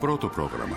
Πρώτο πρόγραμμα.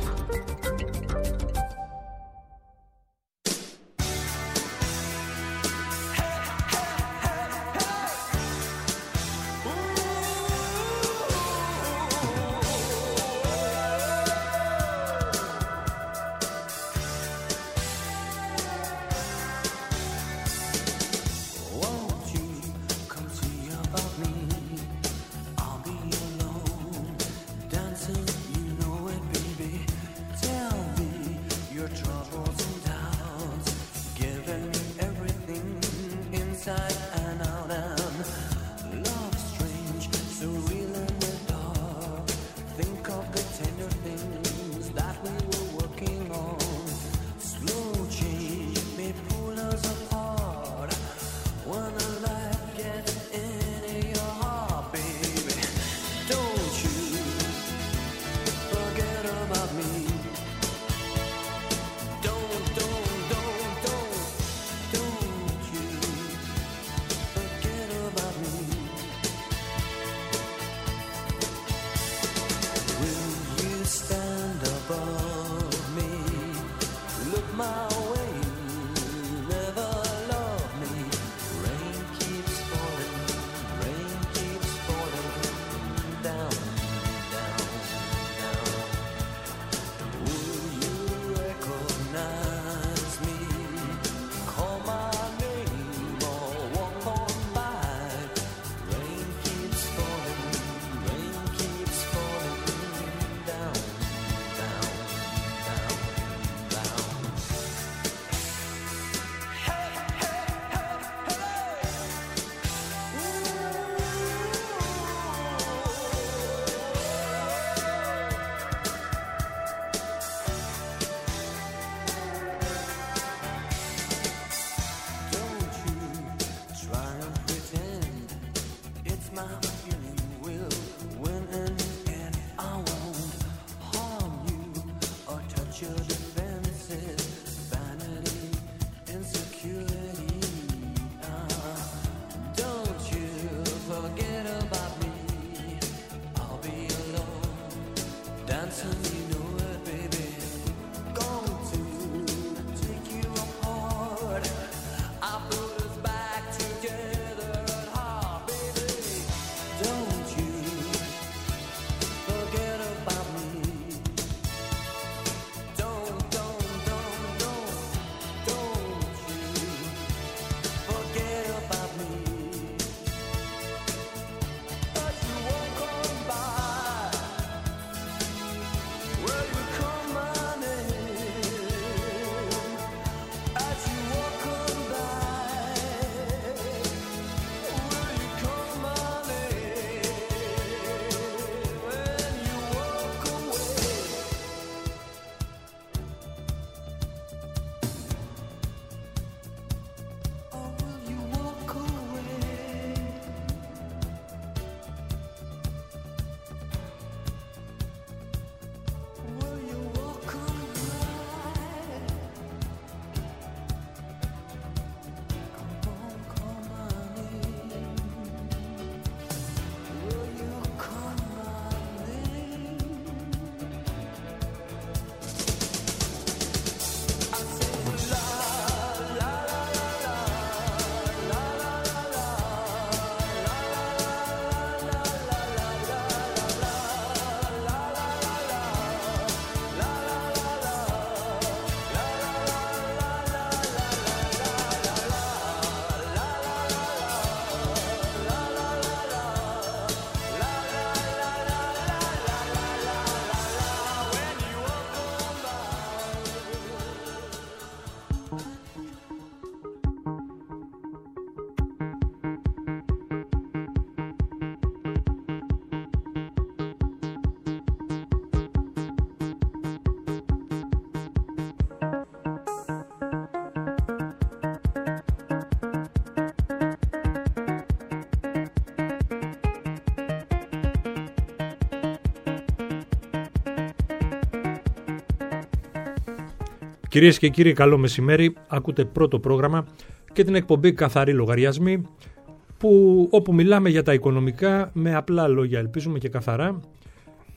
Κυρίες και κύριοι, καλό μεσημέρι. Ακούτε πρώτο πρόγραμμα και την εκπομπή Καθαροί Λογαριασμοί, όπου μιλάμε για τα οικονομικά με απλά λόγια, ελπίζουμε και καθαρά,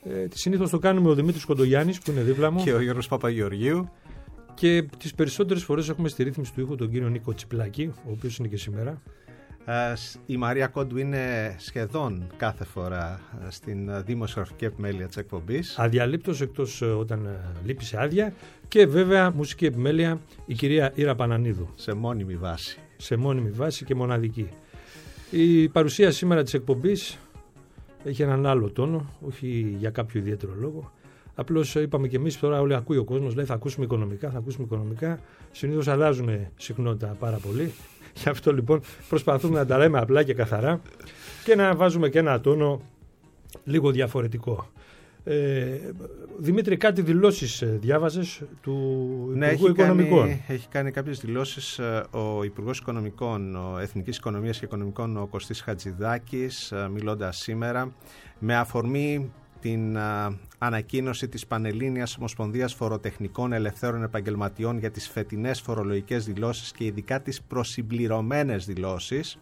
Συνήθως το κάνουμε ο Δημήτρης Κοντογιάννης που είναι δίπλα μου. Και ο Γιώργος Παπαγεωργίου. Και τις περισσότερες φορές έχουμε στη ρύθμιση του ήχου τον κύριο Νίκο Τσιπλάκη, ο οποίος είναι και σήμερα. Η Μαρία Κόντου είναι σχεδόν κάθε φορά στην δημοσιογραφική επιμέλεια της εκπομπής. Αδιαλείπτως, εκτός όταν λείπει σε άδεια. Και βέβαια μουσική επιμέλεια η κυρία Ήρα Πανανίδου. Σε μόνιμη βάση. Σε μόνιμη βάση και μοναδική. Η παρουσία σήμερα της εκπομπής έχει έναν άλλο τόνο, όχι για κάποιο ιδιαίτερο λόγο. Απλώς είπαμε και εμείς, τώρα όλοι ακούει ο κόσμος, λέει θα ακούσουμε οικονομικά. Συνήθως αλλάζουν συχνότητα πάρα πολύ. Γι' αυτό λοιπόν προσπαθούμε να τα λέμε απλά και καθαρά και να βάζουμε και ένα τόνο λίγο διαφορετικό. Δημήτρη, κάτι δηλώσεις διάβαζες του Υπουργού Οικονομικών. Έχει κάνει κάποιες δηλώσεις ο Υπουργός Οικονομικών, Εθνικής Οικονομίας και Οικονομικών, ο Κωστής Χατζηδάκης, μιλώντας σήμερα με αφορμή την ανακοίνωση της Πανελλήνιας Ομοσπονδίας Φοροτεχνικών Ελευθέρων Επαγγελματιών για τις φετινές φορολογικές δηλώσεις και ειδικά τις προσυμπληρωμένες δηλώσεις.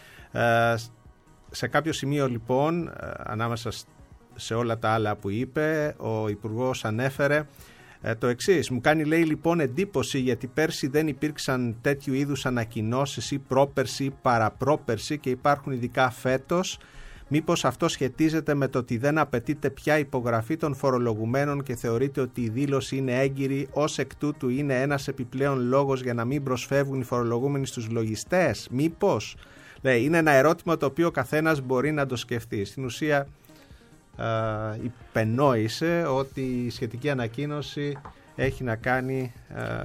Σε κάποιο σημείο λοιπόν, ανάμεσα σε όλα τα άλλα που είπε, ο Υπουργός ανέφερε το εξής. Μου κάνει, λέει, λοιπόν εντύπωση γιατί πέρσι δεν υπήρξαν τέτοιου είδους ανακοινώσεις ή πρόπερσι ή παραπρόπερσι και υπάρχουν ειδικά φέτος. Μήπως αυτό σχετίζεται με το ότι δεν απαιτείται πια υπογραφή των φορολογουμένων και θεωρείται ότι η δήλωση είναι έγκυρη, ως εκ τούτου είναι ένας επιπλέον λόγος για να μην προσφεύγουν οι φορολογούμενοι στους λογιστές? Μήπως? Είναι ένα ερώτημα το οποίο ο καθένας μπορεί να το σκεφτεί. Στην ουσία υπενόησε ότι η σχετική ανακοίνωση έχει να κάνει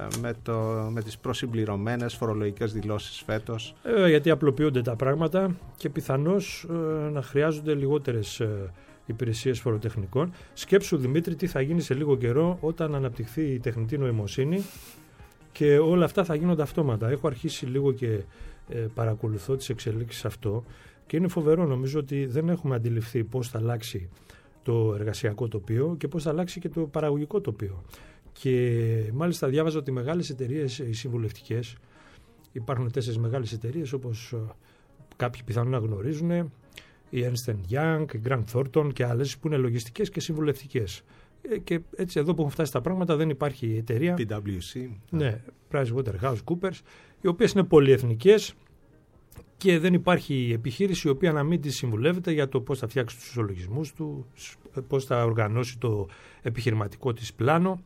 με τις προσυμπληρωμένες φορολογικές δηλώσεις φέτος. Γιατί απλοποιούνται τα πράγματα και πιθανώς να χρειάζονται λιγότερες υπηρεσίες φοροτεχνικών. Σκέψου, Δημήτρη, τι θα γίνει σε λίγο καιρό όταν αναπτυχθεί η τεχνητή νοημοσύνη και όλα αυτά θα γίνονται αυτόματα. Έχω αρχίσει λίγο και παρακολουθώ τις εξελίξεις αυτό και είναι φοβερό. Νομίζω ότι δεν έχουμε αντιληφθεί πώς θα αλλάξει το εργασιακό τοπίο και πώς θα αλλάξει και το παραγωγικό τοπίο. Και μάλιστα διάβαζα ότι μεγάλες εταιρείες, οι συμβουλευτικές, υπάρχουν 4 μεγάλες εταιρείες όπως κάποιοι πιθανόν να γνωρίζουν, η Ernst & Young, η Grant Thornton και άλλες που είναι λογιστικές και συμβουλευτικές. Και έτσι εδώ που έχουν φτάσει τα πράγματα δεν υπάρχει εταιρεία, PwC, ναι, PricewaterhouseCoopers, οι οποίες είναι πολυεθνικές και δεν υπάρχει επιχείρηση η οποία να μην τη συμβουλεύεται για το πώς θα φτιάξει τους ισολογισμούς του, πώς θα οργανώσει το επιχειρηματικό της πλάνο.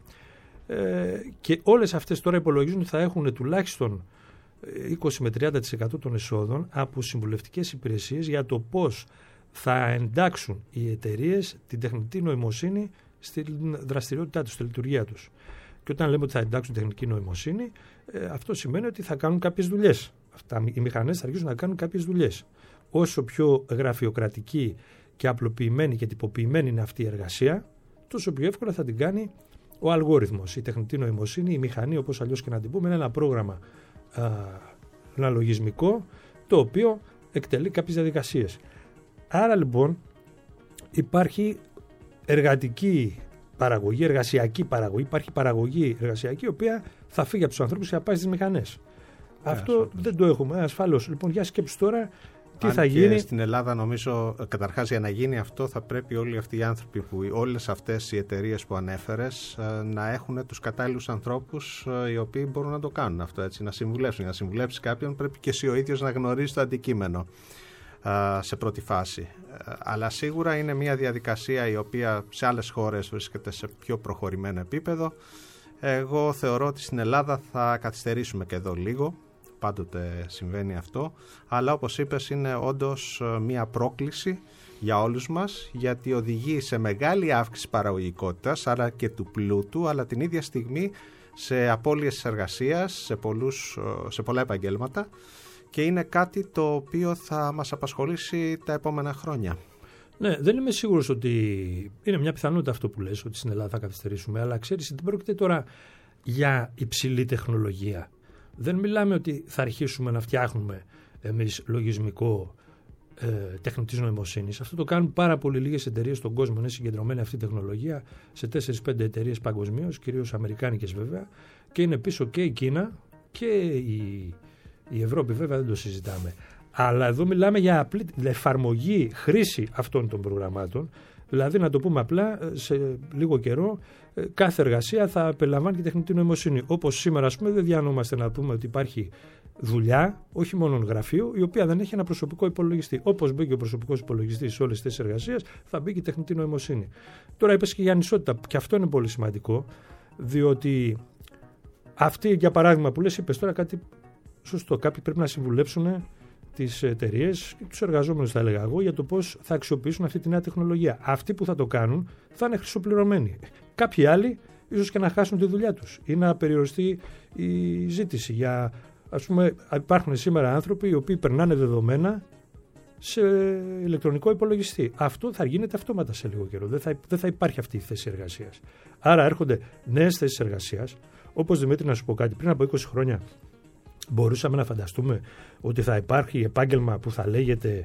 Και όλες αυτές τώρα υπολογίζουν ότι θα έχουν τουλάχιστον 20 με 30% των εσόδων από συμβουλευτικές υπηρεσίες για το πώς θα εντάξουν οι εταιρείες την τεχνητή νοημοσύνη στη δραστηριότητά τους, στη λειτουργία τους. Και όταν λέμε ότι θα εντάξουν τεχνητή νοημοσύνη, αυτό σημαίνει ότι θα κάνουν κάποιες δουλειές. Οι μηχανές θα αρχίσουν να κάνουν κάποιες δουλειές. Όσο πιο γραφειοκρατική και απλοποιημένη και τυποποιημένη είναι αυτή η εργασία, τόσο πιο εύκολα θα την κάνει ο αλγόριθμος, η τεχνητή νοημοσύνη, η μηχανή, όπως αλλιώς και να την πούμε, είναι ένα πρόγραμμα, ένα λογισμικό, το οποίο εκτελεί κάποιες διαδικασίες. Άρα λοιπόν υπάρχει εργατική παραγωγή, εργασιακή παραγωγή, υπάρχει παραγωγή εργασιακή, η οποία θα φύγει από τους ανθρώπους και θα πάει στις μηχανές. Αυτό δεν το έχουμε ασφαλώς. Λοιπόν, για σκέψου τώρα τι θα γίνει. Στην Ελλάδα, νομίζω, καταρχάς για να γίνει αυτό, θα πρέπει όλοι αυτοί οι άνθρωποι, όλες αυτές οι εταιρείες που ανέφερες, να έχουν τους κατάλληλους ανθρώπους οι οποίοι μπορούν να το κάνουν αυτό, έτσι, να συμβουλεύσουν. Για να συμβουλεύσεις κάποιον, πρέπει και εσύ ο ίδιος να γνωρίζεις το αντικείμενο σε πρώτη φάση. Αλλά σίγουρα είναι μια διαδικασία η οποία σε άλλες χώρες βρίσκεται σε πιο προχωρημένο επίπεδο. Εγώ θεωρώ ότι στην Ελλάδα θα καθυστερήσουμε και εδώ λίγο. Πάντοτε συμβαίνει αυτό, αλλά όπως είπες είναι όντως μια πρόκληση για όλους μας, γιατί οδηγεί σε μεγάλη αύξηση παραγωγικότητας, άρα και του πλούτου, αλλά την ίδια στιγμή σε απώλειες εργασίας, σε πολλά επαγγέλματα, και είναι κάτι το οποίο θα μας απασχολήσει τα επόμενα χρόνια. Ναι, δεν είμαι σίγουρος ότι είναι μια πιθανότητα αυτό που λες, ότι στην Ελλάδα θα καθυστερήσουμε, αλλά ξέρεις, δεν πρόκειται τώρα για υψηλή τεχνολογία. Δεν μιλάμε ότι θα αρχίσουμε να φτιάχνουμε εμείς λογισμικό τεχνητής νοημοσύνης. Αυτό το κάνουν πάρα πολύ λίγες εταιρείες στον κόσμο. Είναι συγκεντρωμένη αυτή η τεχνολογία σε 4-5 εταιρείες παγκοσμίως, κυρίως αμερικάνικες βέβαια, και είναι πίσω και η Κίνα και η Ευρώπη, βέβαια δεν το συζητάμε. Αλλά εδώ μιλάμε για απλή εφαρμογή, χρήση αυτών των προγραμμάτων. Δηλαδή, να το πούμε απλά, σε λίγο καιρό κάθε εργασία θα περιλαμβάνει και τεχνητή νοημοσύνη. Όπως σήμερα, ας πούμε, δεν διανοούμαστε να πούμε ότι υπάρχει δουλειά, όχι μόνο γραφείο, η οποία δεν έχει ένα προσωπικό υπολογιστή. Όπως μπήκε ο προσωπικός υπολογιστής σε όλες τις εργασίες, θα μπει και η τεχνητή νοημοσύνη. Τώρα είπες και για ανισότητα, και αυτό είναι πολύ σημαντικό, διότι αυτοί, για παράδειγμα, που λες, είπες τώρα κάτι σωστό. Κάποιοι πρέπει να συμβουλέψουν τις εταιρείες και τους εργαζόμενους, θα έλεγα εγώ, για το πώς θα αξιοποιήσουν αυτή τη νέα τεχνολογία. Αυτοί που θα το κάνουν θα είναι χρυσοπληρωμένοι. Κάποιοι άλλοι ίσως και να χάσουν τη δουλειά τους ή να περιοριστεί η ζήτηση. Για, ας πούμε, υπάρχουν σήμερα άνθρωποι οι οποίοι περνάνε δεδομένα σε ηλεκτρονικό υπολογιστή. Αυτό θα γίνεται αυτόματα σε λίγο καιρό. Δεν θα υπάρχει αυτή η θέση εργασίας. Άρα έρχονται νέες θέσεις εργασίας. Όπως, Δημήτρη, να σου πω κάτι, πριν από 20 χρόνια μπορούσαμε να φανταστούμε ότι θα υπάρχει επάγγελμα που θα λέγεται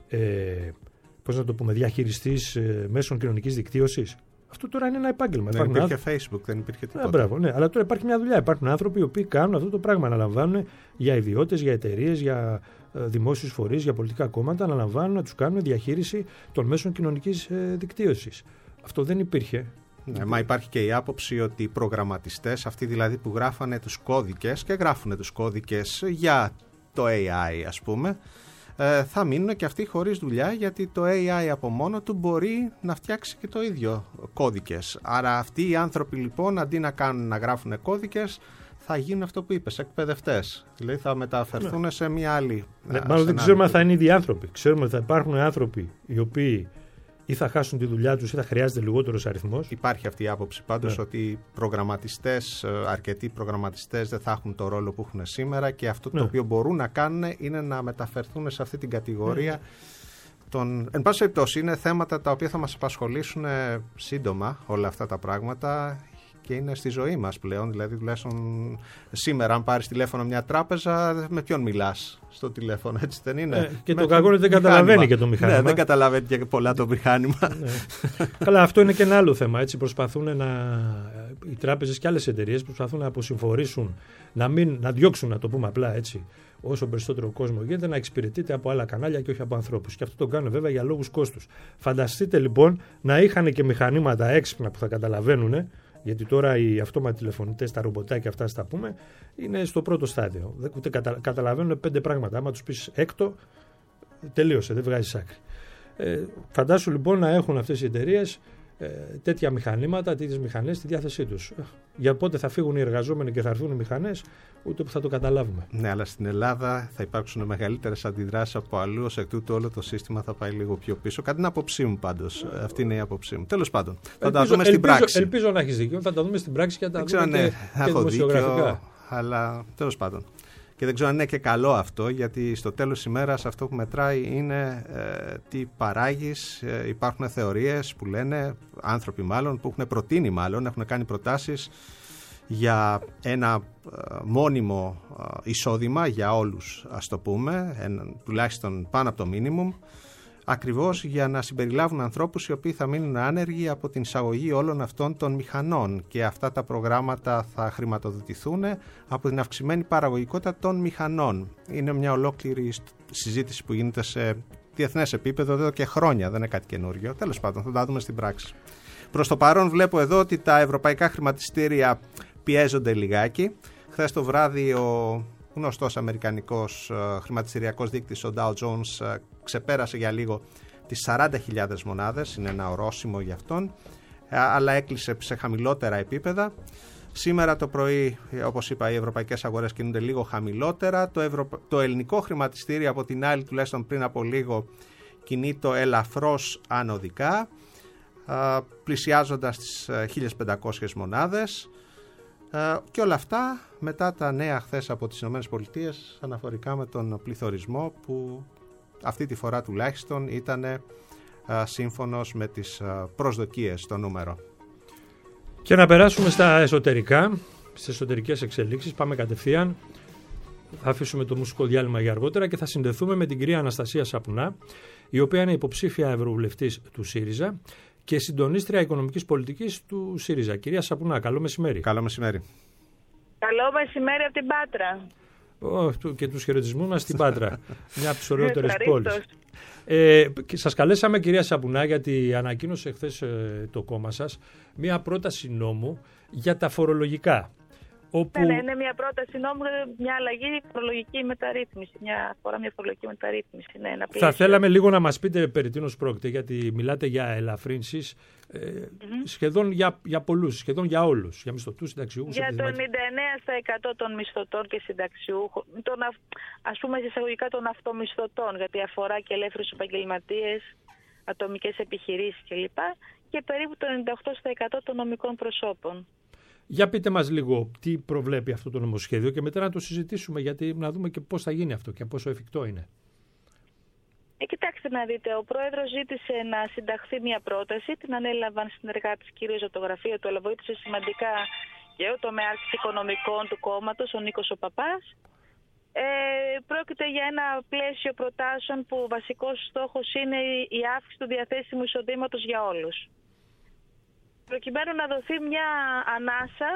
πώς να το πούμε, διαχειριστής μέσων κοινωνικής δικτύωσης. Αυτό τώρα είναι ένα επάγγελμα. Δεν υπήρχε Facebook, δεν υπήρχε τίποτα. Μπράβο, ναι, αλλά τώρα υπάρχει μια δουλειά. Υπάρχουν άνθρωποι οι οποίοι κάνουν αυτό το πράγμα. Αναλαμβάνουν για ιδιώτες, για εταιρείες, για δημόσιους φορείς, για πολιτικά κόμματα. Αναλαμβάνουν να τους κάνουν διαχείριση των μέσων κοινωνικής δικτύωσης. Αυτό δεν υπήρχε. Ναι, μα υπάρχει και η άποψη ότι οι προγραμματιστές, αυτοί δηλαδή που γράφανε τους κώδικες και γράφουν τους κώδικες για το AI, ας πούμε, θα μείνουν και αυτοί χωρίς δουλειά, γιατί το AI από μόνο του μπορεί να φτιάξει και το ίδιο κώδικες. Άρα αυτοί οι άνθρωποι, λοιπόν, αντί να γράφουν κώδικες, θα γίνουν αυτό που είπες, εκπαιδευτές. Δηλαδή θα μεταφερθούν σε μια άλλη. Μάλλον δεν ξέρουμε αν θα είναι ήδη άνθρωποι. Ξέρουμε ότι θα υπάρχουν άνθρωποι οι οποίοι ή θα χάσουν τη δουλειά τους ή θα χρειάζεται λιγότερος αριθμός. Υπάρχει αυτή η άποψη πάντως, ότι προγραμματιστές, αρκετοί προγραμματιστές δεν θα έχουν το ρόλο που έχουν σήμερα, και αυτό το οποίο μπορούν να κάνουν είναι να μεταφερθούν σε αυτή την κατηγορία. Εν πάση περιπτώσει, είναι θέματα τα οποία θα μας απασχολήσουν σύντομα, όλα αυτά τα πράγματα, και είναι στη ζωή μας πλέον. Δηλαδή, τουλάχιστον σήμερα, αν πάρεις τηλέφωνο μια τράπεζα, με ποιον μιλάς στο τηλέφωνο, έτσι δεν είναι? Και το κακό είναι ότι δεν καταλαβαίνει και το μηχάνημα. Ναι, δεν καταλαβαίνει και πολλά το μηχάνημα. Καλά, αυτό είναι και ένα άλλο θέμα. Έτσι, προσπαθούν οι τράπεζες και άλλες εταιρείες προσπαθούν να αποσυμφορήσουν, να διώξουν, να το πούμε απλά έτσι, όσο περισσότερο κόσμο γίνεται, να εξυπηρετείται από άλλα κανάλια και όχι από ανθρώπους. Και αυτό το κάνουν βέβαια για λόγους κόστους. Φανταστείτε λοιπόν να είχαν και μηχανήματα έξυπνα που θα καταλαβαίνουν. Γιατί τώρα οι αυτόματοι τηλεφωνητές, τα ρομποτάκια αυτά, στα πούμε, είναι στο πρώτο στάδιο. Ούτε καταλαβαίνουν 5 πράγματα. Άμα τους πεις έκτο, τελείωσε, δεν βγάζεις άκρη. Φαντάσου λοιπόν να έχουν αυτές οι εταιρείες τέτοια μηχανήματα, τέτοιες μηχανές στη διάθεσή τους. Για πότε θα φύγουν οι εργαζόμενοι και θα έρθουν οι μηχανές, ούτε που θα το καταλάβουμε. Ναι, αλλά στην Ελλάδα θα υπάρξουν μεγαλύτερες αντιδράσεις από αλλού, ως εκ τούτου όλο το σύστημα θα πάει λίγο πιο πίσω. Κάτι είναι άποψή μου πάντως. Αυτή είναι η άποψή μου. Τέλος πάντων, θα τα δούμε στην πράξη. Ελπίζω να έχεις δίκιο, θα τα δούμε στην πράξη και θα τα δούμε και δημοσιογραφικά. Αλλά τέλος πάντων. Και δεν ξέρω αν είναι και καλό αυτό, γιατί στο τέλος της ημέρας αυτό που μετράει είναι τι παράγεις. Υπάρχουν θεωρίες που λένε, άνθρωποι μάλλον, που έχουν προτείνει μάλλον, έχουν κάνει προτάσεις για ένα μόνιμο εισόδημα για όλους, ας το πούμε, τουλάχιστον πάνω από το minimum, ακριβώς για να συμπεριλάβουν ανθρώπους οι οποίοι θα μείνουν άνεργοι από την εισαγωγή όλων αυτών των μηχανών, και αυτά τα προγράμματα θα χρηματοδοτηθούν από την αυξημένη παραγωγικότητα των μηχανών. Είναι μια ολόκληρη συζήτηση που γίνεται σε διεθνές επίπεδο εδώ και χρόνια, δεν είναι κάτι καινούριο. Τέλος πάντων, θα τα δούμε στην πράξη. Προς το παρόν βλέπω εδώ ότι τα ευρωπαϊκά χρηματιστήρια πιέζονται λιγάκι. Χθες το βράδυ ο γνωστός αμερικανικός χρηματιστηριακός δείκτης, ο Dow Jones, ξεπέρασε για λίγο τις 40.000 μονάδες, είναι ένα ορόσημο για αυτόν, αλλά έκλεισε σε χαμηλότερα επίπεδα. Σήμερα το πρωί, όπως είπα, οι ευρωπαϊκές αγορές κινούνται λίγο χαμηλότερα. Το ελληνικό χρηματιστήριο, από την άλλη, τουλάχιστον πριν από λίγο, κινείται ελαφρώς ανωδικά, πλησιάζοντας τις 1.500 μονάδες. Και όλα αυτά μετά τα νέα χθες από τις ΗΠΑ αναφορικά με τον πληθωρισμό, που αυτή τη φορά τουλάχιστον ήταν σύμφωνος με τις προσδοκίες στο νούμερο. Και να περάσουμε στα εσωτερικά, στις εσωτερικές εξελίξεις. Πάμε κατευθείαν. Θα αφήσουμε το μουσικό διάλειμμα για αργότερα και θα συνδεθούμε με την κυρία Αναστασία Σαπουνά, η οποία είναι υποψήφια ευρωβουλευτής του ΣΥΡΙΖΑ και συντονίστρια οικονομικής πολιτικής του ΣΥΡΙΖΑ. Κυρία Σαπουνά, καλό μεσημέρι. Καλό μεσημέρι. Καλό μεσημέρι από την Πάτρα. Και τους χαιρετισμούς μας στην Πάτρα, μια από τις ωραιότερες πόλεις. Και σας καλέσαμε, κυρία Σαπουνά, γιατί ανακοίνωσε χθες το κόμμα σας μια πρόταση νόμου για τα φορολογικά. Όπου... Ναι, είναι μια πρόταση νόμου, μια αλλαγή φορολογική μεταρρύθμιση. Μια φορολογική μεταρρύθμιση. Ναι, θα θέλαμε λίγο να μας πείτε περί τίνος πρόκειται, γιατί μιλάτε για ελαφρύνσεις σχεδόν για πολλούς, σχεδόν για όλους, για μισθωτούς, συνταξιούχους. Για το 99% των μισθωτών και συνταξιούχων, ας πούμε εισαγωγικά των αυτομισθωτών, γιατί αφορά και ελεύθερους επαγγελματίες, ατομικές επιχειρήσεις κλπ. Και περίπου το 98% των νομικών προσώπων. Για πείτε μας λίγο τι προβλέπει αυτό το νομοσχέδιο και μετά να το συζητήσουμε, γιατί να δούμε και πώς θα γίνει αυτό και πόσο εφικτό είναι. Κοιτάξτε να δείτε, ο Πρόεδρος ζήτησε να συνταχθεί μια πρόταση, την ανέλαβαν συνεργάτες κυρίως από το γραφείο του, αλλά βοήθησε σημαντικά και ο τομέας οικονομικών του κόμματος, ο Νίκος ο Παπάς. Πρόκειται για ένα πλαίσιο προτάσεων που ο βασικός στόχος είναι η αύξηση του διαθέσιμου εισοδήματος για όλους. Προκειμένου να δοθεί μια ανάσα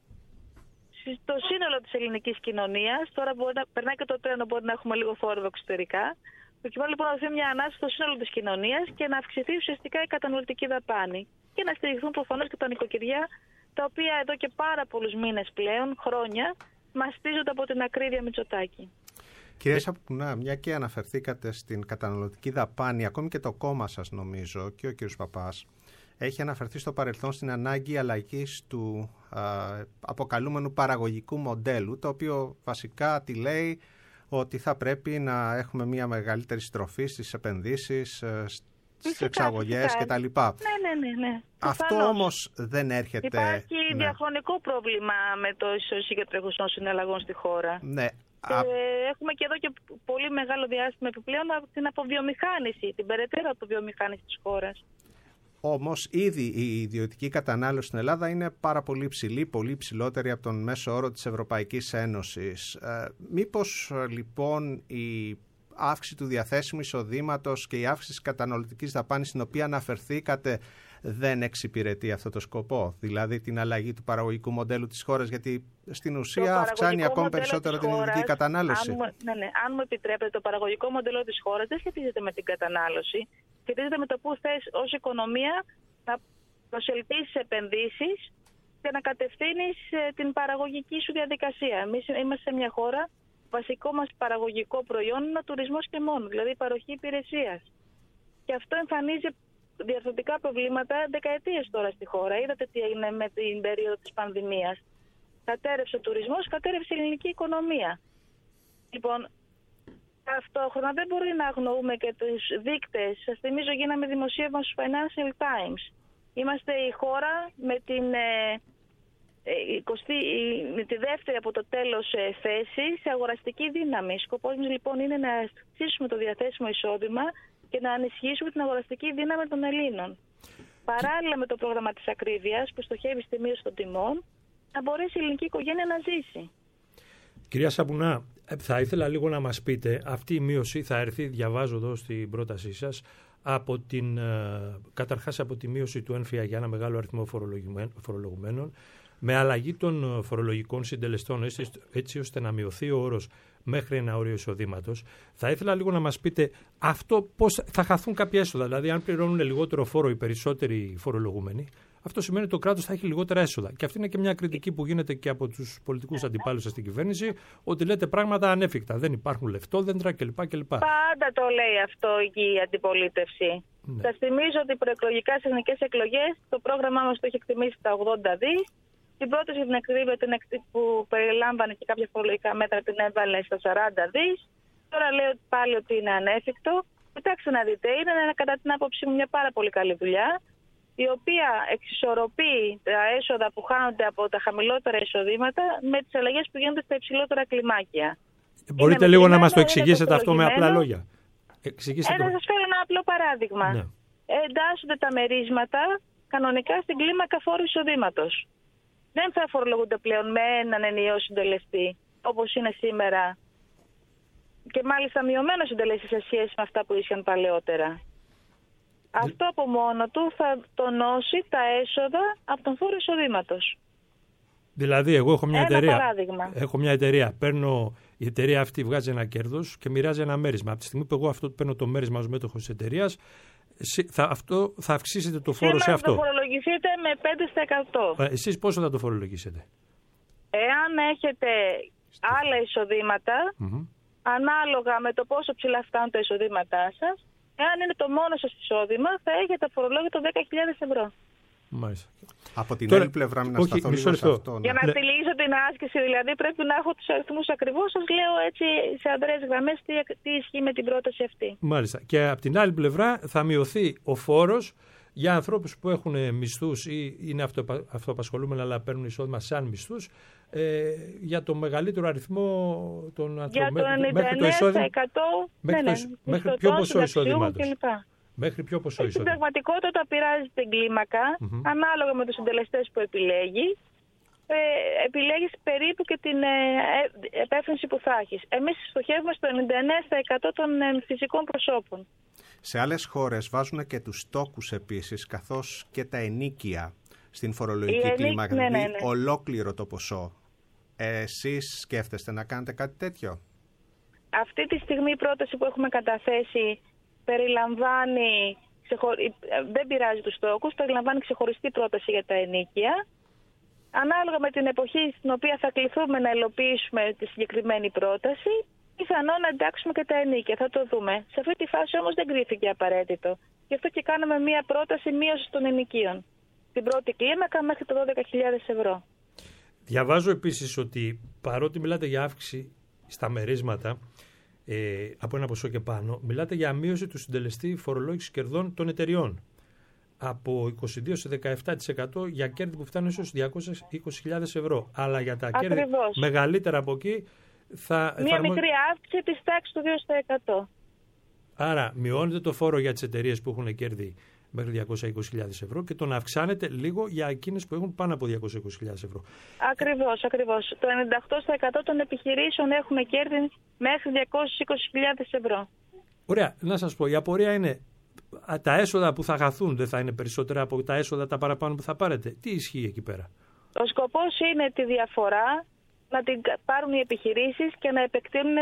στο σύνολο της ελληνικής κοινωνίας, τώρα περνάει και το τρένο, μπορεί να έχουμε λίγο θόρυβο εξωτερικά, προκειμένου λοιπόν να δοθεί μια ανάσα στο σύνολο της κοινωνίας και να αυξηθεί ουσιαστικά η καταναλωτική δαπάνη και να στηριχθούν προφανώς και τα νοικοκυριά, τα οποία εδώ και πάρα πολλούς μήνες πλέον, χρόνια, μαστίζονται από την ακρίβεια Μητσοτάκη. Κυρία Σαπουνά, μια και αναφερθήκατε στην καταναλωτική δαπάνη, ακόμη και το κόμμα σας νομίζω και ο κύριος Παπάς, έχει αναφερθεί στο παρελθόν στην ανάγκη αλλαγής του αποκαλούμενου παραγωγικού μοντέλου, το οποίο βασικά τη λέει ότι θα πρέπει να έχουμε μια μεγαλύτερη στροφή στις επενδύσεις, στις εξαγωγές κτλ. Ναι. Αυτό όμως δεν έρχεται... Υπάρχει διαχρονικό πρόβλημα με το ισοζύγιο τρέχουσων συναλλαγών στη χώρα. Ναι. Έχουμε και εδώ και πολύ μεγάλο διάστημα επιπλέον την αποβιομηχάνηση, την περαιτέρω αποβιομηχάνηση της χώρας. Όμως ήδη η ιδιωτική κατανάλωση στην Ελλάδα είναι πάρα πολύ ψηλή, πολύ ψηλότερη από τον μέσο όρο της Ευρωπαϊκής Ένωσης. Μήπως λοιπόν η αύξηση του διαθέσιμου εισοδήματος και η αύξηση της καταναλωτικής δαπάνης στην οποία αναφερθήκατε δεν εξυπηρετεί αυτό το σκοπό, δηλαδή την αλλαγή του παραγωγικού μοντέλου της χώρας, γιατί στην ουσία αυξάνει ακόμη περισσότερο την ιδιωτική κατανάλωση. Αν μου επιτρέπετε, το παραγωγικό μοντέλο της χώρας δεν σχετίζεται με την κατανάλωση, σχετίζεται με το που θες ως οικονομία να προσελκύσεις επενδύσεις και να κατευθύνεις την παραγωγική σου διαδικασία. Εμείς είμαστε σε μια χώρα, βασικό μας παραγωγικό προϊόν είναι ο τουρισμός και μόνο, δηλαδή η παροχή υπηρεσίας. Και αυτό εμφανίζει διαρθρωτικά προβλήματα δεκαετίες τώρα στη χώρα. Είδατε τι έγινε με την περίοδο της πανδημίας. Κατέρευσε ο τουρισμός, κατέρευσε η ελληνική οικονομία. Λοιπόν, ταυτόχρονα δεν μπορεί να αγνοούμε και τους δείκτες. Σας θυμίζω, γίναμε δημοσίευμα στους Financial Times. Είμαστε η χώρα με τη δεύτερη από το τέλος θέση σε αγοραστική δύναμη. Σκοπός μας λοιπόν είναι να αυξήσουμε το διαθέσιμο εισόδημα και να ενισχύσουμε την αγοραστική δύναμη των Ελλήνων. Παράλληλα με το πρόγραμμα της ακρίβειας που στοχεύει στη μείωση των τιμών, να μπορέσει η ελληνική οικογένεια να ζήσει. Κυρία Σαπουνά, θα ήθελα λίγο να μας πείτε, αυτή η μείωση θα έρθει, διαβάζω εδώ στην πρότασή σας, καταρχάς από τη μείωση του έμφυα για ένα μεγάλο αριθμό φορολογουμένων, με αλλαγή των φορολογικών συντελεστών έτσι ώστε να μειωθεί ο όρος μέχρι ένα όριο εισοδήματος. Θα ήθελα λίγο να μας πείτε αυτό πώς θα χαθούν κάποια έσοδα. Δηλαδή, αν πληρώνουν λιγότερο φόρο οι περισσότεροι φορολογούμενοι, αυτό σημαίνει ότι το κράτος θα έχει λιγότερα έσοδα. Και αυτή είναι και μια κριτική που γίνεται και από τους πολιτικούς αντιπάλους στην κυβέρνηση, ότι λέτε πράγματα ανέφικτα. Δεν υπάρχουν λεφτόδεντρα κλπ. Πάντα το λέει αυτό η αντιπολίτευση. Ναι. Σας θυμίζω ότι προεκλογικά στις εθνικές εκλογές το πρόγραμμά μας το έχει εκτιμήσει στα 80 δις. Την πρόταση για την ακρίβεια που περιλάμβανε και κάποια φορολογικά μέτρα την έβαλε στα 40 δις. Τώρα λέω πάλι ότι είναι ανέφικτο. Κοιτάξτε να δείτε, είναι κατά την άποψή μου μια πάρα πολύ καλή δουλειά, η οποία εξισορροπεί τα έσοδα που χάνονται από τα χαμηλότερα εισοδήματα με τις αλλαγές που γίνονται στα υψηλότερα κλιμάκια. Μπορείτε λίγο να μας το εξηγήσετε αυτό με απλά λόγια? Να σας φέρω ένα απλό παράδειγμα. Ναι. Εντάσσονται τα μερίσματα κανονικά στην κλίμακα φόρου εισοδήματος. Δεν θα φορολογούνται πλέον με έναν ενιαίο συντελεστή, όπως είναι σήμερα. Και μάλιστα μειωμένο συντελεστή σε σχέση με αυτά που ίσχυαν παλαιότερα. Αυτό από μόνο του θα τονώσει τα έσοδα από τον φόρο εισοδήματος. Δηλαδή, εγώ έχω μια εταιρεία. Παράδειγμα. Έχω μια εταιρεία. Η εταιρεία αυτή βγάζει ένα κέρδος και μοιράζει ένα μέρισμα. Από τη στιγμή που εγώ αυτό παίρνω το μέρισμα ως μέτοχος της εταιρείας, θα αυξήσετε το φόρο σε αυτό. Θα το φορολογηθείτε με 5%. Εσείς πόσο θα το φορολογήσετε? Εάν έχετε άλλα εισοδήματα, ανάλογα με το πόσο ψηλά φτάνουν τα εισοδήματά σας, εάν είναι το μόνο σας εισόδημα, θα έχετε φορολόγητο 10.000 ευρώ. Μάλιστα. Από την άλλη πλευρά, να σταθώ λίγο σε αυτό. Για να στηλίσω την άσκηση, δηλαδή πρέπει να έχω τους αριθμούς ακριβώς. Σας λέω έτσι σε αδρές γραμμές τι ισχύει με την πρόταση αυτή. Μάλιστα. Και από την άλλη πλευρά θα μειωθεί ο φόρος για ανθρώπους που έχουν μισθούς ή είναι αυτοαπασχολούμενοι αλλά παίρνουν εισόδημα σαν μισθούς, για το μεγαλύτερο αριθμό των ανθρώπων. Για το 99%. Μέχρι ποιο ποσό εισόδηματος? Μέχρι ποιο ποσό εισόδημα? Στην πραγματικότητα, όταν πειράζει την κλίμακα, ανάλογα με τους συντελεστές που επιλέγεις, επιλέγεις περίπου και την επέφρυνση που θα έχεις. Εμείς στοχεύουμε στο 99% των φυσικών προσώπων. Σε άλλες χώρες βάζουν και τους τόκους επίσης, καθώς και τα ενοίκια στην φορολογική κλίμακα. Ναι. Ολόκληρο το ποσό. Εσείς σκέφτεστε να κάνετε κάτι τέτοιο? Αυτή τη στιγμή η πρόταση που έχουμε καταθέσει περιλαμβάνει, δεν πειράζει τους τόκους, περιλαμβάνει ξεχωριστή πρόταση για τα ενοίκια. Ανάλογα με την εποχή στην οποία θα κληθούμε να υλοποιήσουμε τη συγκεκριμένη πρόταση, πιθανόν να εντάξουμε και τα ενοίκια. Θα το δούμε. Σε αυτή τη φάση όμως δεν κρίθηκε απαραίτητο. Γι' αυτό και κάναμε μία πρόταση μείωσης των ενοικίων. Την πρώτη κλίμακα μέχρι το 12.000 ευρώ. Διαβάζω επίσης ότι παρότι μιλάτε για αύξηση στα μερίσματα, από ένα ποσό και πάνω, μιλάτε για μείωση του συντελεστή φορολόγησης κερδών των εταιριών από 22% σε 17% για κέρδη που φτάνουν ίσως 220.000 ευρώ. Αλλά για τα κέρδη μεγαλύτερα από εκεί μια μικρή αύξηση της τάξης του 2%. Άρα μειώνετε το φόρο για τις εταιρείες που έχουν κέρδη μέχρι 220.000 ευρώ και τον αυξάνετε λίγο για εκείνες που έχουν πάνω από 220.000 ευρώ. Ακριβώς. Το 98% των επιχειρήσεων έχουν κέρδη μέχρι 220.000 ευρώ. Ωραία. Να σας πω, η απορία είναι, τα έσοδα που θα χαθούν δεν θα είναι περισσότερα από τα έσοδα τα παραπάνω που θα πάρετε? Τι ισχύει εκεί πέρα? Ο σκοπός είναι τη διαφορά να την πάρουν οι επιχειρήσεις και να επεκτείνουν,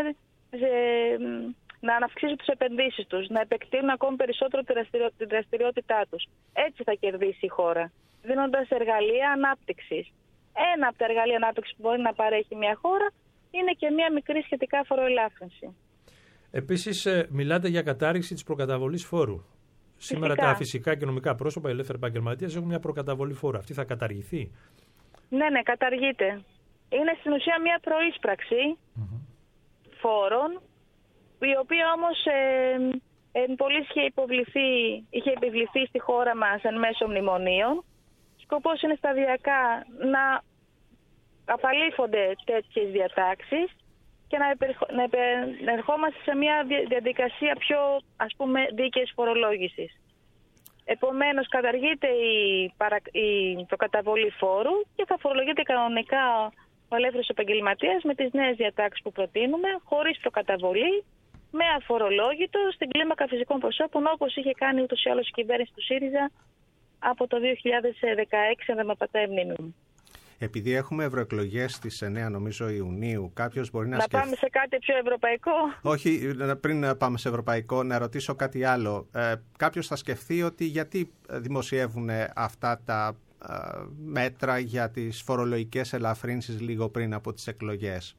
να αυξήσουν τις επενδύσεις τους, να επεκτείνουν ακόμη περισσότερο τη δραστηριότητά τους. Έτσι θα κερδίσει η χώρα, δίνοντας εργαλεία ανάπτυξης. Ένα από τα εργαλεία ανάπτυξης που μπορεί να παρέχει μια χώρα είναι και μια μικρή σχετικά φοροελάφρυνση. Επίσης, μιλάτε για κατάργηση της προκαταβολής φόρου. Σήμερα τα φυσικά και νομικά πρόσωπα, οι ελεύθεροι επαγγελματίες, έχουν μια προκαταβολή φόρου. Αυτή θα καταργηθεί? Ναι, καταργείται. Είναι στην ουσία μια προείσπραξη φόρων, η οποία όμως πολύ είχε επιβληθεί στη χώρα μας εν μέσω μνημονίων. Σκοπός είναι σταδιακά να απαλήφονται τέτοιες διατάξεις και να ερχόμαστε σε μια διαδικασία πιο, δίκαιης φορολόγησης. Επομένως, καταργείται η προκαταβολή φόρου και θα φορολογείται κανονικά ο ελεύθερος επαγγελματίας με τις νέες διατάξεις που προτείνουμε, χωρίς προκαταβολή, με αφορολόγητο στην κλίμακα φυσικών προσώπων, όπως είχε κάνει ούτως ή άλλως η κυβέρνηση του ΣΥΡΙΖΑ από το 2016, αν δεν με πατάει η μνήμη μου. Επειδή έχουμε ευρωεκλογές στις 9 νομίζω Ιουνίου, κάποιος μπορεί να πάμε σε κάτι πιο ευρωπαϊκό? Όχι, πριν πάμε σε ευρωπαϊκό, να ρωτήσω κάτι άλλο. Κάποιος θα σκεφτεί ότι γιατί δημοσιεύουν αυτά τα μέτρα για τις φορολογικές ελαφρύνσεις λίγο πριν από τις εκλογές?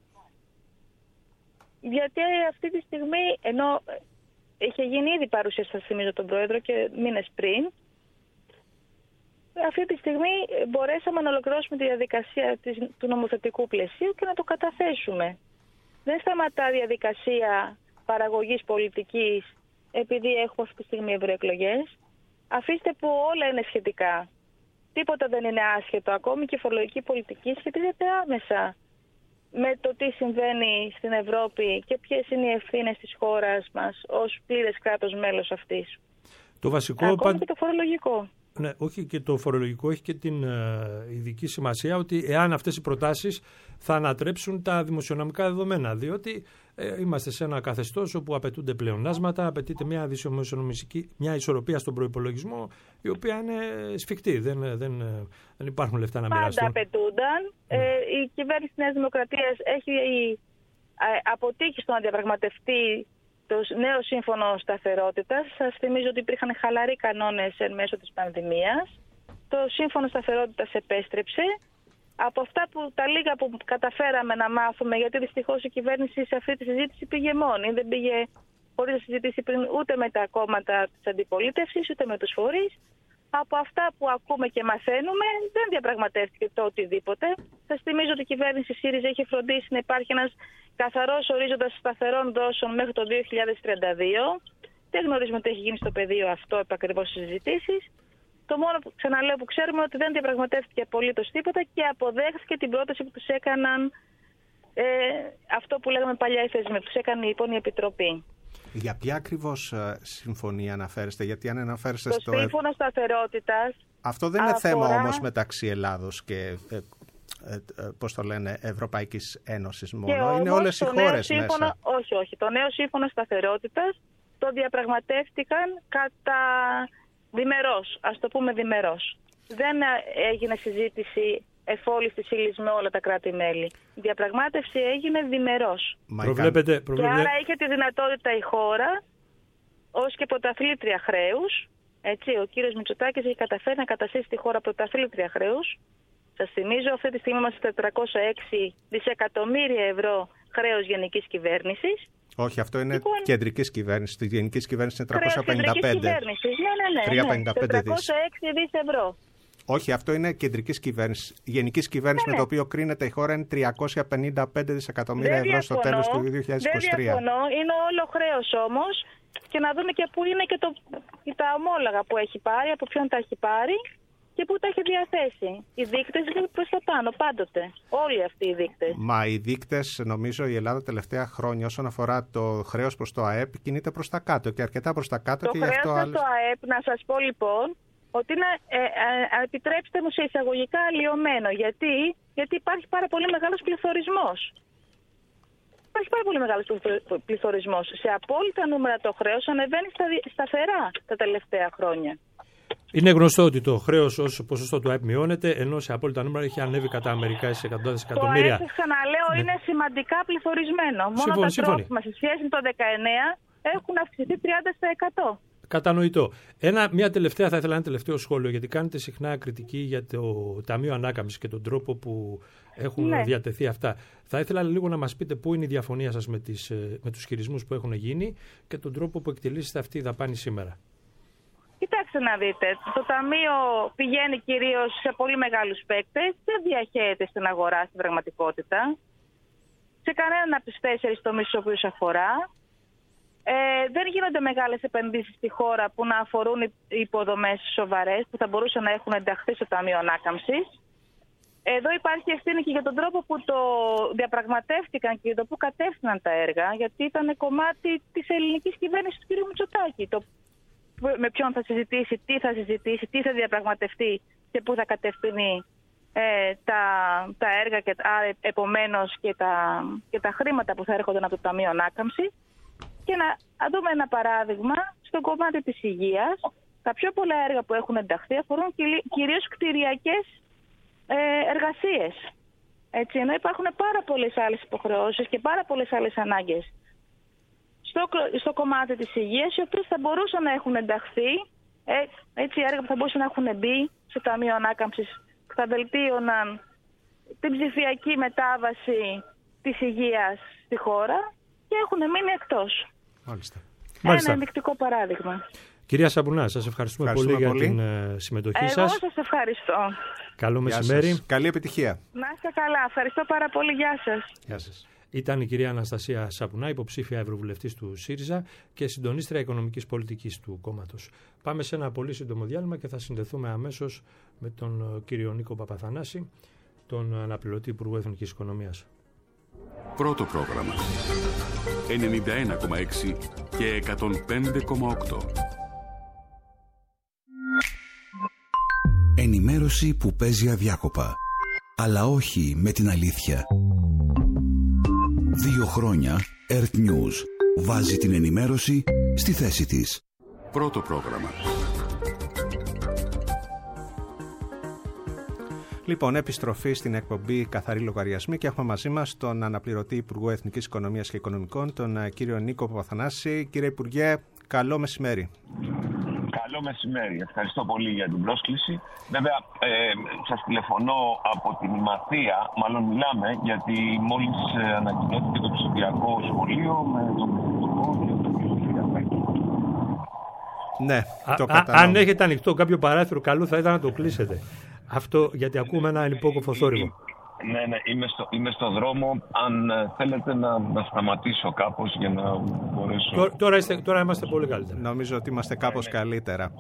Γιατί αυτή τη στιγμή, ενώ είχε γίνει ήδη παρουσίαση, θα θυμίζω, τον Πρόεδρο και μήνες πριν, αυτή τη στιγμή μπορέσαμε να ολοκληρώσουμε τη διαδικασία του νομοθετικού πλαισίου και να το καταθέσουμε. Δεν σταματά η διαδικασία παραγωγής πολιτικής επειδή έχουμε αυτή τη στιγμή ευρωεκλογές. Αφήστε που όλα είναι σχετικά. Τίποτα δεν είναι άσχετο. Ακόμη και η φορολογική πολιτική σχετίζεται άμεσα με το τι συμβαίνει στην Ευρώπη και ποιες είναι οι ευθύνες της χώρας μας ως πλήρες κράτος μέλος αυτής. Το βασικό ακόμη και το φορολογικό. Ναι, όχι, και το φορολογικό έχει και την ειδική σημασία ότι εάν αυτές οι προτάσεις θα ανατρέψουν τα δημοσιονομικά δεδομένα, διότι είμαστε σε ένα καθεστώς όπου απαιτούνται πλεονάσματα, απαιτείται μια ισορροπία στον προϋπολογισμό, η οποία είναι σφιχτή, δεν υπάρχουν λεφτά να μοιραστούν. Πάντα απαιτούνταν. Η κυβέρνηση της Νέας Δημοκρατίας έχει αποτύχει στο να διαπραγματευτεί το νέο σύμφωνο σταθερότητας. Σας θυμίζω ότι υπήρχαν χαλαροί κανόνες εν μέσω της πανδημίας. Το σύμφωνο σταθερότητας επέστρεψε. Από αυτά τα λίγα που καταφέραμε να μάθουμε, γιατί δυστυχώς η κυβέρνηση σε αυτή τη συζήτηση πήγε μόνη. Δεν πήγε χωρίς να συζητήσει πριν ούτε με τα κόμματα της αντιπολίτευσης, ούτε με τους φορείς. Από αυτά που ακούμε και μαθαίνουμε, δεν διαπραγματεύτηκε το οτιδήποτε. Σας θυμίζω ότι η κυβέρνηση ΣΥΡΙΖΑ είχε φροντίσει να υπάρχει ένας καθαρός ορίζοντας σταθερών δόσεων μέχρι το 2032. Δεν γνωρίζουμε τι έχει γίνει στο πεδίο αυτό επακριβώς στις συζητήσεις. Το μόνο που ξαναλέω που ξέρουμε είναι ότι δεν διαπραγματεύτηκε απολύτως τίποτα και αποδέχθηκε την πρόταση που τους έκαναν, αυτό που λέγαμε παλιά οι θεσμοί, που τους έκανε λοιπόν η Επιτροπή. Για ποια ακριβώς συμφωνία αναφέρεστε, γιατί αν αναφέρεστε στο σύμφωνο σταθερότητας. Αυτό δεν είναι θέμα όμως μεταξύ Ελλάδος και Ευρωπαϊκής Ένωσης μόνο, είναι όλες οι χώρες μέσα. Όχι. Το νέο σύμφωνο σταθερότητας το διαπραγματεύτηκαν κατά διμερός, ας το πούμε διμερός. Δεν έγινε συζήτηση εφόλης της ύλης με όλα τα κράτη-μέλη. Η διαπραγμάτευση έγινε διμερός. Και άρα είχε τη δυνατότητα η χώρα, ως και πρωταθλήτρια χρέους, έτσι, ο κύριος Μητσοτάκης έχει καταφέρει να καταστήσει τη χώρα πρωταθλήτρια χρέους. Σας θυμίζω, αυτή τη στιγμή είμαστε 406 δισεκατομμύρια ευρώ χρέος γενικής κυβέρνησης. Όχι, αυτό είναι κεντρικής κυβέρνησης. Τη γενικής κυβέρνησης είναι 355. Ναι. 356 δις ευρώ. Όχι, αυτό είναι κεντρικής κυβέρνησης. Η γενικής κυβέρνησης με το οποίο κρίνεται η χώρα είναι 355 δισεκατομμύρια ευρώ στο τέλος του 2023. Δεν διαφωνώ, είναι όλο χρέος όμως. Και να δούμε και πού είναι και τα ομόλογα που έχει πάρει, από ποιον τα έχει πάρει και πού τα έχει διαθέσει. Οι δείκτες είναι προς τα πάνω πάντοτε. Όλοι αυτοί οι δείκτες. Μα οι δείκτες, νομίζω η Ελλάδα τελευταία χρόνια όσον αφορά το χρέος προς το ΑΕΠ κινείται προς τα κάτω και αρκετά προς τα κάτω. Το χρέος προς το ΑΕΠ, να σας πω λοιπόν, ότι είναι, επιτρέψτε μου σε εισαγωγικά αλλοιωμένο. Γιατί υπάρχει πάρα πολύ μεγάλος πληθωρισμός. Υπάρχει πάρα πολύ μεγάλος πληθωρισμός. Σε απόλυτα νούμερα το χρέος ανεβαίνει σταθερά τα τελευταία χρόνια. Είναι γνωστό ότι το χρέος ως ποσοστό του ΑΕΠ μειώνεται, ενώ σε απόλυτα νούμερα έχει ανέβει κατά μερικές εκατοντάδες εκατομμύρια. Το ΑΕΠ, ξαναλέω, είναι σημαντικά πληθωρισμένο. Μόνο τα τρόφιμα σε σχέση με το 2019 έχουν αυξηθεί 30%. Κατανοητό. Θα ήθελα ένα τελευταίο σχόλιο, γιατί κάνετε συχνά κριτική για το Ταμείο Ανάκαμψης και τον τρόπο που έχουν διατεθεί αυτά. Θα ήθελα λίγο να μας πείτε πού είναι η διαφωνία σας με τους χειρισμούς που έχουν γίνει και τον τρόπο που εκτελήσετε αυτή η δαπάνη σήμερα. Κοιτάξτε να δείτε, το Ταμείο πηγαίνει κυρίως σε πολύ μεγάλους παίκτες, δεν διαχέεται στην αγορά στην πραγματικότητα, σε κανέναν από τους 4 τομείς στους οποίους αφορά. Δεν γίνονται μεγάλες επενδύσεις στη χώρα που να αφορούν υποδομές σοβαρές που θα μπορούσαν να έχουν ενταχθεί στο Ταμείο Ανάκαμψης. Εδώ υπάρχει ευθύνη και για τον τρόπο που το διαπραγματεύτηκαν και για το που κατεύθυναν τα έργα, γιατί ήταν κομμάτι της ελληνικής κυβέρνησης του κ. Μητσοτάκη. Με ποιον θα συζητήσει, τι θα διαπραγματευτεί και πού θα κατευθυνεί τα έργα και επομένως και τα χρήματα που θα έρχονταν από το Ταμείο Ανάκαμψη. Και να δούμε ένα παράδειγμα στο κομμάτι της υγείας. Τα πιο πολλά έργα που έχουν ενταχθεί αφορούν κυρίως κτηριακές εργασίες. Έτσι, ενώ υπάρχουν πάρα πολλές άλλες υποχρεώσεις και πάρα πολλές άλλες ανάγκες στο κομμάτι της υγείας, οι οποίες θα μπορούσαν να έχουν ενταχθεί, έτσι, έργα που θα μπορούσαν να έχουν μπει στο Ταμείο Ανάκαμψης, που θα βελτίωναν την ψηφιακή μετάβαση της υγείας στη χώρα και έχουν μείνει εκτός. Μάλιστα. Ένα ενδεικτικό παράδειγμα. Κυρία Σαμπουνά, σας ευχαριστούμε πολύ για την συμμετοχή σας. Εγώ σας ευχαριστώ. Καλό μεσημέρι. Καλή επιτυχία. Να είστε καλά. Ευχαριστώ πάρα πολύ. Γεια σας. Γεια σας. Ήταν η κυρία Αναστασία Σαμπουνά, υποψήφια ευρωβουλευτής του ΣΥΡΙΖΑ και συντονίστρια οικονομικής πολιτικής του κόμματος. Πάμε σε ένα πολύ σύντομο διάλειμμα και θα συνδεθούμε αμέσως με τον κύριο Νίκο Παπαθανάση, τον αναπληρωτή Υπουργό Εθνικής Οικονομίας. Πρώτο πρόγραμμα 91,6 και 105,8. Ενημέρωση που παίζει αδιάκοπα. Αλλά όχι με την αλήθεια. 2 χρόνια Earth News βάζει την ενημέρωση στη θέση της. Πρώτο πρόγραμμα. Λοιπόν, επιστροφή στην εκπομπή Καθαροί Λογαριασμοί και έχουμε μαζί μας τον αναπληρωτή Υπουργό Εθνικής Οικονομίας και Οικονομικών, τον κύριο Νίκο Παπαθανάση. Κύριε Υπουργέ, καλό μεσημέρι. Καλό μεσημέρι. Ευχαριστώ πολύ για την πρόσκληση. Βέβαια, σας τηλεφωνώ από την Μαθία, μάλλον μιλάμε, γιατί μόλις ανακοινώθηκε το ψηφιακό σχολείο με τον Υπουργό και τον κύριο Φιραπέκη. Ναι, αν έχετε ανοιχτό κάποιο παράθυρο, καλό θα ήταν να το κλείσετε. Αυτό γιατί ακούμε ένα υπόκοφο θόρυβο. Ναι, είμαι στο δρόμο. Αν θέλετε να σταματήσω κάπως για να μπορέσω... Τώρα είμαστε πολύ καλύτερα. Νομίζω ότι είμαστε κάπως καλύτερα.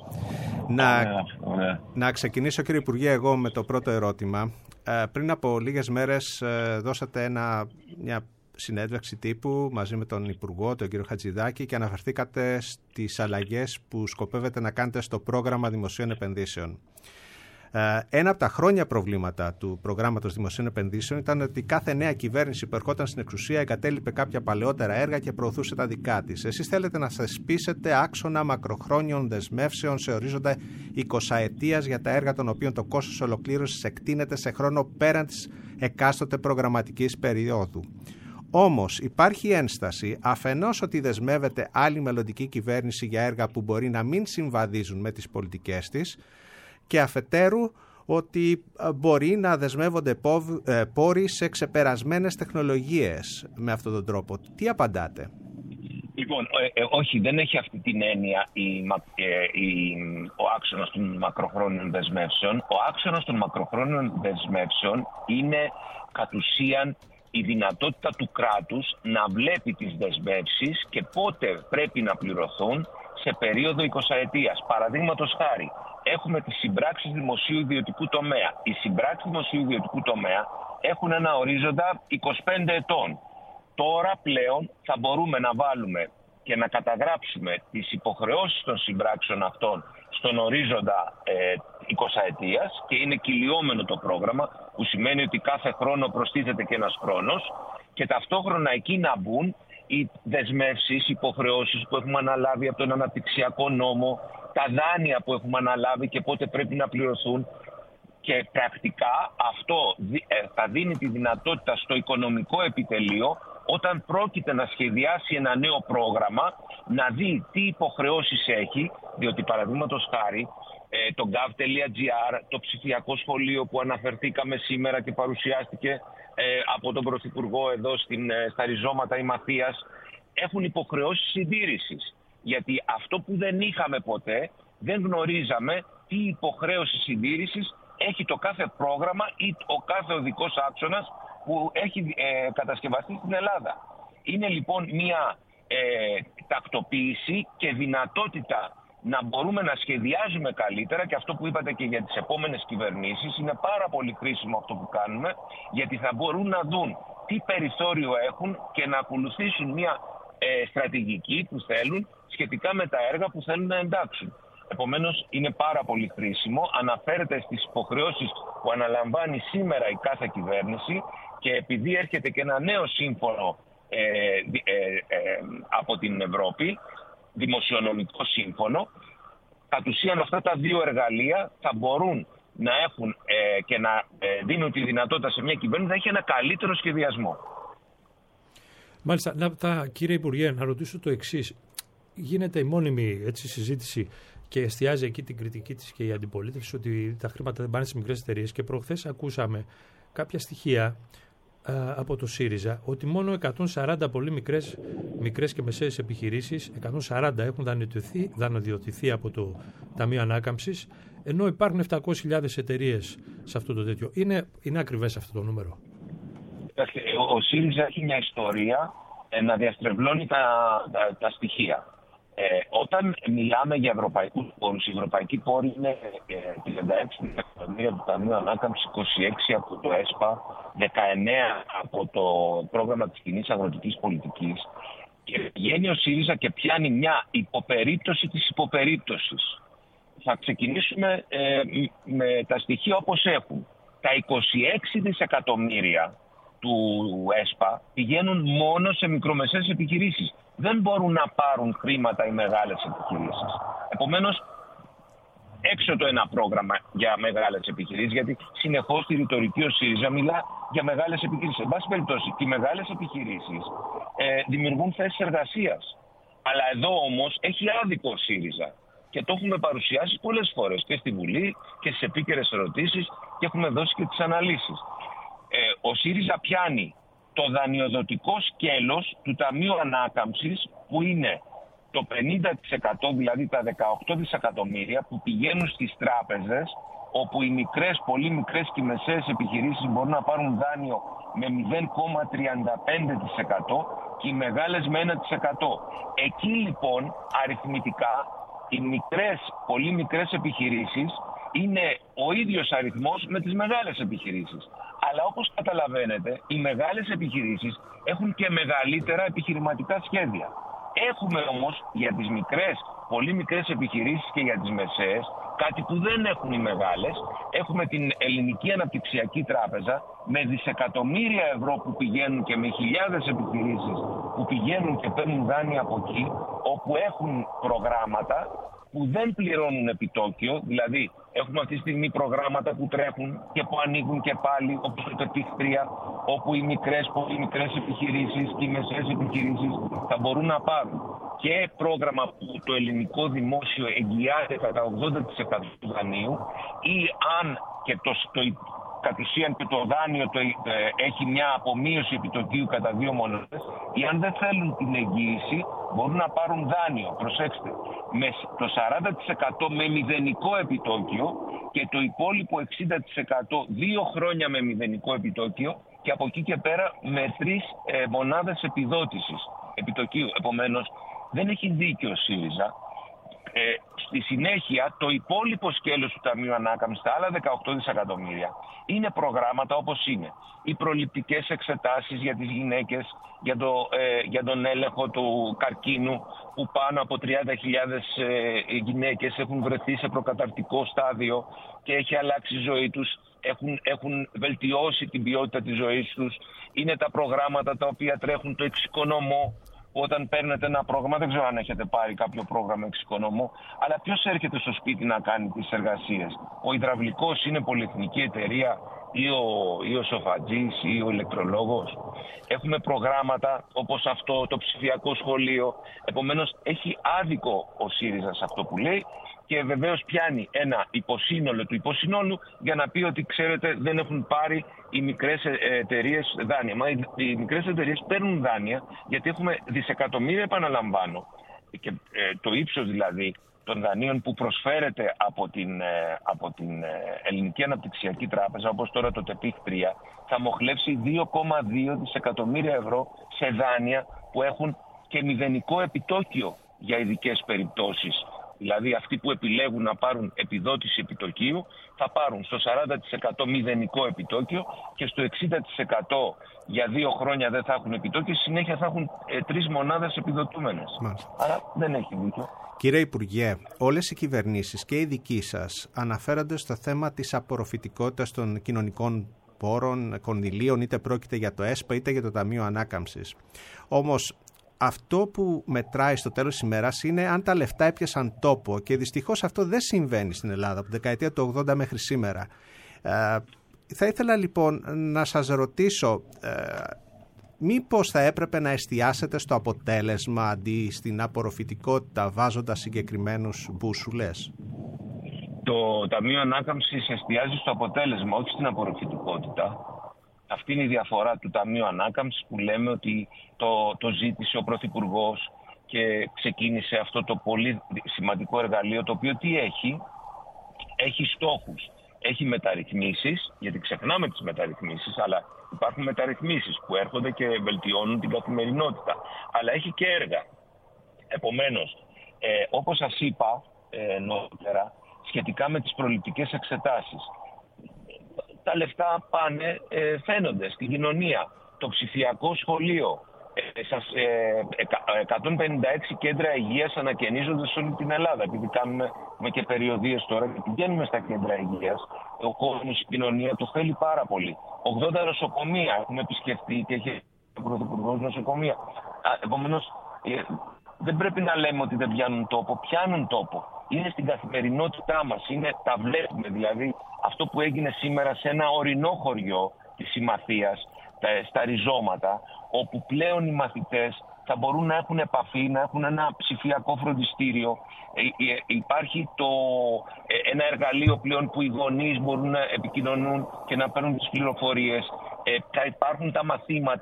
Να ξεκινήσω, κύριε Υπουργέ, εγώ με το πρώτο ερώτημα. Πριν από λίγες μέρες δώσατε μια συνέντευξη τύπου μαζί με τον Υπουργό, τον κύριο Χατζηδάκη, και αναφερθήκατε στις αλλαγές που σκοπεύετε να κάνετε στο πρόγραμμα δημοσίων επενδύσεων. Ένα από τα χρόνια προβλήματα του προγράμματος δημοσίων επενδύσεων ήταν ότι κάθε νέα κυβέρνηση που ερχόταν στην εξουσία εγκατέλειπε κάποια παλαιότερα έργα και προωθούσε τα δικά της. Εσείς θέλετε να θεσπίσετε άξονα μακροχρόνιων δεσμεύσεων σε ορίζοντα 20 ετίας για τα έργα των οποίων το κόστος ολοκλήρωσης εκτείνεται σε χρόνο πέραν της εκάστοτε προγραμματικής περίοδου. Όμως υπάρχει ένσταση αφενός ότι δεσμεύεται άλλη μελλοντική κυβέρνηση για έργα που μπορεί να μην συμβαδίζουν με τις πολιτικές της, και αφετέρου ότι μπορεί να δεσμεύονται πόροι σε ξεπερασμένες τεχνολογίες με αυτόν τον τρόπο. Τι απαντάτε? Λοιπόν, όχι, δεν έχει αυτή την έννοια ο άξονας των μακροχρόνιων δεσμεύσεων. Ο άξονας των μακροχρόνιων δεσμεύσεων είναι κατ' ουσίαν η δυνατότητα του κράτους να βλέπει τις δεσμεύσεις και πότε πρέπει να πληρωθούν σε περίοδο 20 ετίας. Παραδείγματος χάρη, έχουμε τις συμπράξεις δημοσίου-ιδιωτικού τομέα. Οι συμπράξεις δημοσίου-ιδιωτικού τομέα έχουν ένα ορίζοντα 25 ετών. Τώρα πλέον θα μπορούμε να βάλουμε και να καταγράψουμε τις υποχρεώσεις των συμπράξεων αυτών στον ορίζοντα 20 ετίας και είναι κυλιόμενο το πρόγραμμα, που σημαίνει ότι κάθε χρόνο προστίθεται και ένας χρόνος, και ταυτόχρονα εκεί να μπουν οι δεσμεύσεις, οι υποχρεώσεις που έχουμε αναλάβει από τον αναπτυξιακό νόμο, τα δάνεια που έχουμε αναλάβει και πότε πρέπει να πληρωθούν, και πρακτικά αυτό θα δίνει τη δυνατότητα στο οικονομικό επιτελείο, όταν πρόκειται να σχεδιάσει ένα νέο πρόγραμμα, να δει τι υποχρεώσεις έχει, διότι παραδείγματος χάρη το gov.gr, το ψηφιακό σχολείο που αναφερθήκαμε σήμερα και παρουσιάστηκε από τον Πρωθυπουργό εδώ στα ριζώματα η Μαθίας, έχουν υποχρεώσεις συντήρησης. Γιατί αυτό που δεν είχαμε ποτέ, δεν γνωρίζαμε τι υποχρέωση συντήρησης έχει το κάθε πρόγραμμα ή ο κάθε οδικός άξονας που έχει κατασκευαστεί στην Ελλάδα. Είναι λοιπόν μια τακτοποίηση και δυνατότητα να μπορούμε να σχεδιάζουμε καλύτερα, και αυτό που είπατε και για τις επόμενες κυβερνήσεις είναι πάρα πολύ χρήσιμο αυτό που κάνουμε, γιατί θα μπορούν να δουν τι περιθώριο έχουν και να ακολουθήσουν μια στρατηγική που θέλουν σχετικά με τα έργα που θέλουν να εντάξουν. Επομένως είναι πάρα πολύ χρήσιμο, αναφέρεται στις υποχρεώσεις που αναλαμβάνει σήμερα η κάθε κυβέρνηση, και επειδή έρχεται και ένα νέο σύμφωνο από την Ευρώπη, δημοσιονομικό σύμφωνο, κατ' ουσίαν αυτά τα δύο εργαλεία θα μπορούν να έχουν και να δίνουν τη δυνατότητα σε μια κυβέρνηση να έχει ένα καλύτερο σχεδιασμό. Μάλιστα, κύριε Υπουργέ, να ρωτήσω το εξής. Γίνεται η μόνιμη συζήτηση και εστιάζει εκεί την κριτική της και η αντιπολίτευση ότι τα χρήματα δεν πάνε στις μικρές εταιρείες, και προχθές ακούσαμε κάποια στοιχεία από το ΣΥΡΙΖΑ ότι μόνο 140 πολύ μικρές και μεσαίες επιχειρήσεις, 140 έχουν δανειοδοτηθεί από το Ταμείο Ανάκαμψης, ενώ υπάρχουν 700.000 εταιρείες σε αυτό το τέτοιο. Είναι ακριβές αυτό το νούμερο? Ο ΣΥΡΙΖΑ έχει μια ιστορία να διαστρεβλώνει τα στοιχεία. Όταν μιλάμε για ευρωπαϊκούς πόρους, οι ευρωπαϊκοί πόροι είναι 36 εκατομμύρια του Ταμείου Ανάκαμψης, 26 από το ΕΣΠΑ, 19 από το πρόγραμμα της κοινής αγροτικής πολιτικής, και βγαίνει ο ΣΥΡΙΖΑ και πιάνει μια υποπερίπτωση της υποπερίπτωσης. θα ξεκινήσουμε με τα στοιχεία όπως έχουν. Τα 26 δισεκατομμύρια του ΕΣΠΑ πηγαίνουν μόνο σε μικρομεσαίες επιχειρήσεις. Δεν μπορούν να πάρουν χρήματα οι μεγάλες επιχειρήσεις. Επομένως, έξω το ένα πρόγραμμα για μεγάλες επιχειρήσεις, γιατί συνεχώς στη ρητορική ο ΣΥΡΙΖΑ μιλά για μεγάλες επιχειρήσεις. Εν πάση περιπτώσει, οι μεγάλες επιχειρήσεις δημιουργούν θέσεις εργασίας. Αλλά εδώ όμως έχει άδικο ο ΣΥΡΙΖΑ. Και το έχουμε παρουσιάσει πολλές φορές και στη Βουλή και στις επίκαιρες ερωτήσεις και έχουμε δώσει και τις αναλύσεις. Ο ΣΥΡΙΖΑ πιάνει το δανειοδοτικό σκέλος του Ταμείου Ανάκαμψης, που είναι το 50%, δηλαδή τα 18 δισεκατομμύρια που πηγαίνουν στις τράπεζες, όπου οι μικρές, πολύ μικρές και μεσαίες επιχειρήσεις μπορούν να πάρουν δάνειο με 0,35% και οι μεγάλες με 1%. Εκεί λοιπόν αριθμητικά οι μικρές, πολύ μικρές επιχειρήσεις είναι ο ίδιος αριθμός με τις μεγάλες επιχειρήσεις. Αλλά όπως καταλαβαίνετε, οι μεγάλες επιχειρήσεις έχουν και μεγαλύτερα επιχειρηματικά σχέδια. Έχουμε όμως για τις μικρές, πολύ μικρές επιχειρήσεις και για τις μεσαίες, κάτι που δεν έχουν οι μεγάλες. Έχουμε την Ελληνική Αναπτυξιακή Τράπεζα με δισεκατομμύρια ευρώ που πηγαίνουν και με χιλιάδες επιχειρήσεις που πηγαίνουν και παίρνουν δάνεια από εκεί, όπου έχουν προγράμματα που δεν πληρώνουν επιτόκιο. Δηλαδή έχουμε αυτή τη στιγμή προγράμματα που τρέχουν και που ανοίγουν και πάλι, όπως το ΤΕΠΙΧ3, όπου οι μικρές, πολύ μικρές επιχειρήσεις και οι μεσαίες επιχειρήσεις θα μπορούν να πάρουν. Και πρόγραμμα που το ελληνικό δημόσιο εγγυάται κατά 80% του δανείου, ή αν και κατ' ουσίαν και το δάνειο έχει μια απομείωση επιτοκίου κατά 2 μονάδες, ή αν δεν θέλουν την εγγύηση μπορούν να πάρουν δάνειο, προσέξτε, με το 40% με μηδενικό επιτόκιο και το υπόλοιπο 60% 2 χρόνια με μηδενικό επιτόκιο και από εκεί και πέρα με 3 μονάδες επιδότησης επιτοκίου. Επομένως, δεν έχει δίκιο ο ΣΥΡΙΖΑ. Στη συνέχεια, το υπόλοιπο σκέλος του Ταμείου Ανάκαμψης, τα άλλα 18 δισεκατομμύρια, είναι προγράμματα όπως είναι οι προληπτικές εξετάσεις για τις γυναίκες, για τον έλεγχο του καρκίνου, που πάνω από 30.000 γυναίκες έχουν βρεθεί σε προκαταρκτικό στάδιο και έχει αλλάξει η ζωή τους, έχουν βελτιώσει την ποιότητα της ζωής τους. Είναι τα προγράμματα τα οποία τρέχουν το εξοικονομώ. Όταν παίρνετε ένα πρόγραμμα, δεν ξέρω αν έχετε πάρει κάποιο πρόγραμμα εξοικονομώ, αλλά ποιος έρχεται στο σπίτι να κάνει τις εργασίες? Ο υδραυλικός είναι πολυεθνική εταιρεία ή ο σοφατζής ή ο ηλεκτρολόγος? Έχουμε προγράμματα όπως αυτό, το ψηφιακό σχολείο. Επομένως, έχει άδικο ο ΣΥΡΙΖΑ σε αυτό που λέει και βεβαίως πιάνει ένα υποσύνολο του υποσυνόλου για να πει ότι, ξέρετε, δεν έχουν πάρει οι μικρές εταιρείες δάνεια. Μα οι μικρές εταιρείες παίρνουν δάνεια γιατί έχουμε δισεκατομμύρια, επαναλαμβάνω, και το ύψος δηλαδή των δανείων που προσφέρεται από την Ελληνική Αναπτυξιακή Τράπεζα, όπως τώρα το ΤΕΠΙΧ3, θα μοχλεύσει 2,2 δισεκατομμύρια ευρώ σε δάνεια που έχουν και μηδενικό επιτόκιο για ειδικές περιπτώσεις. Δηλαδή αυτοί που επιλέγουν να πάρουν επιδότηση επιτοκίου θα πάρουν στο 40% μηδενικό επιτόκιο και στο 60% για 2 χρόνια δεν θα έχουν επιτόκιο, συνέχεια θα έχουν 3 μονάδες επιδοτούμενες. Άρα δεν έχει δίκιο. Κύριε Υπουργέ, όλες οι κυβερνήσεις και οι δικοί σας αναφέρονται στο θέμα της απορροφητικότητας των κοινωνικών πόρων, κονδυλίων, είτε πρόκειται για το ΕΣΠΑ είτε για το Ταμείο Ανάκαμψης. Όμως αυτό που μετράει στο τέλος της ημέρας είναι αν τα λεφτά έπιασαν τόπο, και δυστυχώς αυτό δεν συμβαίνει στην Ελλάδα από τη δεκαετία του 80 μέχρι σήμερα. Θα ήθελα λοιπόν να σας ρωτήσω, μήπως θα έπρεπε να εστιάσετε στο αποτέλεσμα αντί στην απορροφητικότητα, βάζοντας συγκεκριμένους μπούσουλες? Το Ταμείο Ανάκαμψης εστιάζει στο αποτέλεσμα, όχι στην απορροφητικότητα. Αυτή είναι η διαφορά του Ταμείου Ανάκαμψης, που λέμε ότι το ζήτησε ο Πρωθυπουργός και ξεκίνησε αυτό το πολύ σημαντικό εργαλείο, το οποίο τι έχει στόχους. Έχει μεταρρυθμίσεις, γιατί ξεχνάμε τις μεταρρυθμίσεις, αλλά υπάρχουν μεταρρυθμίσεις που έρχονται και βελτιώνουν την καθημερινότητα. Αλλά έχει και έργα. Επομένως, όπως σας είπα νωρίτερα, σχετικά με τις προληπτικές εξετάσεις, τα λεφτά πάνε, φαίνονται στην κοινωνία. Το ψηφιακό σχολείο, 156 κέντρα υγείας ανακαινίζονται σε όλη την Ελλάδα, επειδή κάνουμε έχουμε και περιοδίες τώρα και πηγαίνουμε στα κέντρα υγείας. Ο κόσμος, η κοινωνία το θέλει πάρα πολύ. 80 νοσοκομεία έχουμε επισκεφτεί και έχει ο Πρωθυπουργός νοσοκομεία. Επομένως, δεν πρέπει να λέμε ότι δεν πιάνουν τόπο. Πιάνουν τόπο. Είναι στην καθημερινότητά μας. Τα βλέπουμε. Δηλαδή, αυτό που έγινε σήμερα σε ένα ορεινό χωριό της Συμμαθίας, στα ριζώματα, όπου πλέον οι μαθητές θα μπορούν να έχουν επαφή, να έχουν ένα ψηφιακό φροντιστήριο. Υπάρχει ένα εργαλείο πλέον που οι γονείς μπορούν να επικοινωνούν και να παίρνουν τις πληροφορίες. Θα υπάρχουν τα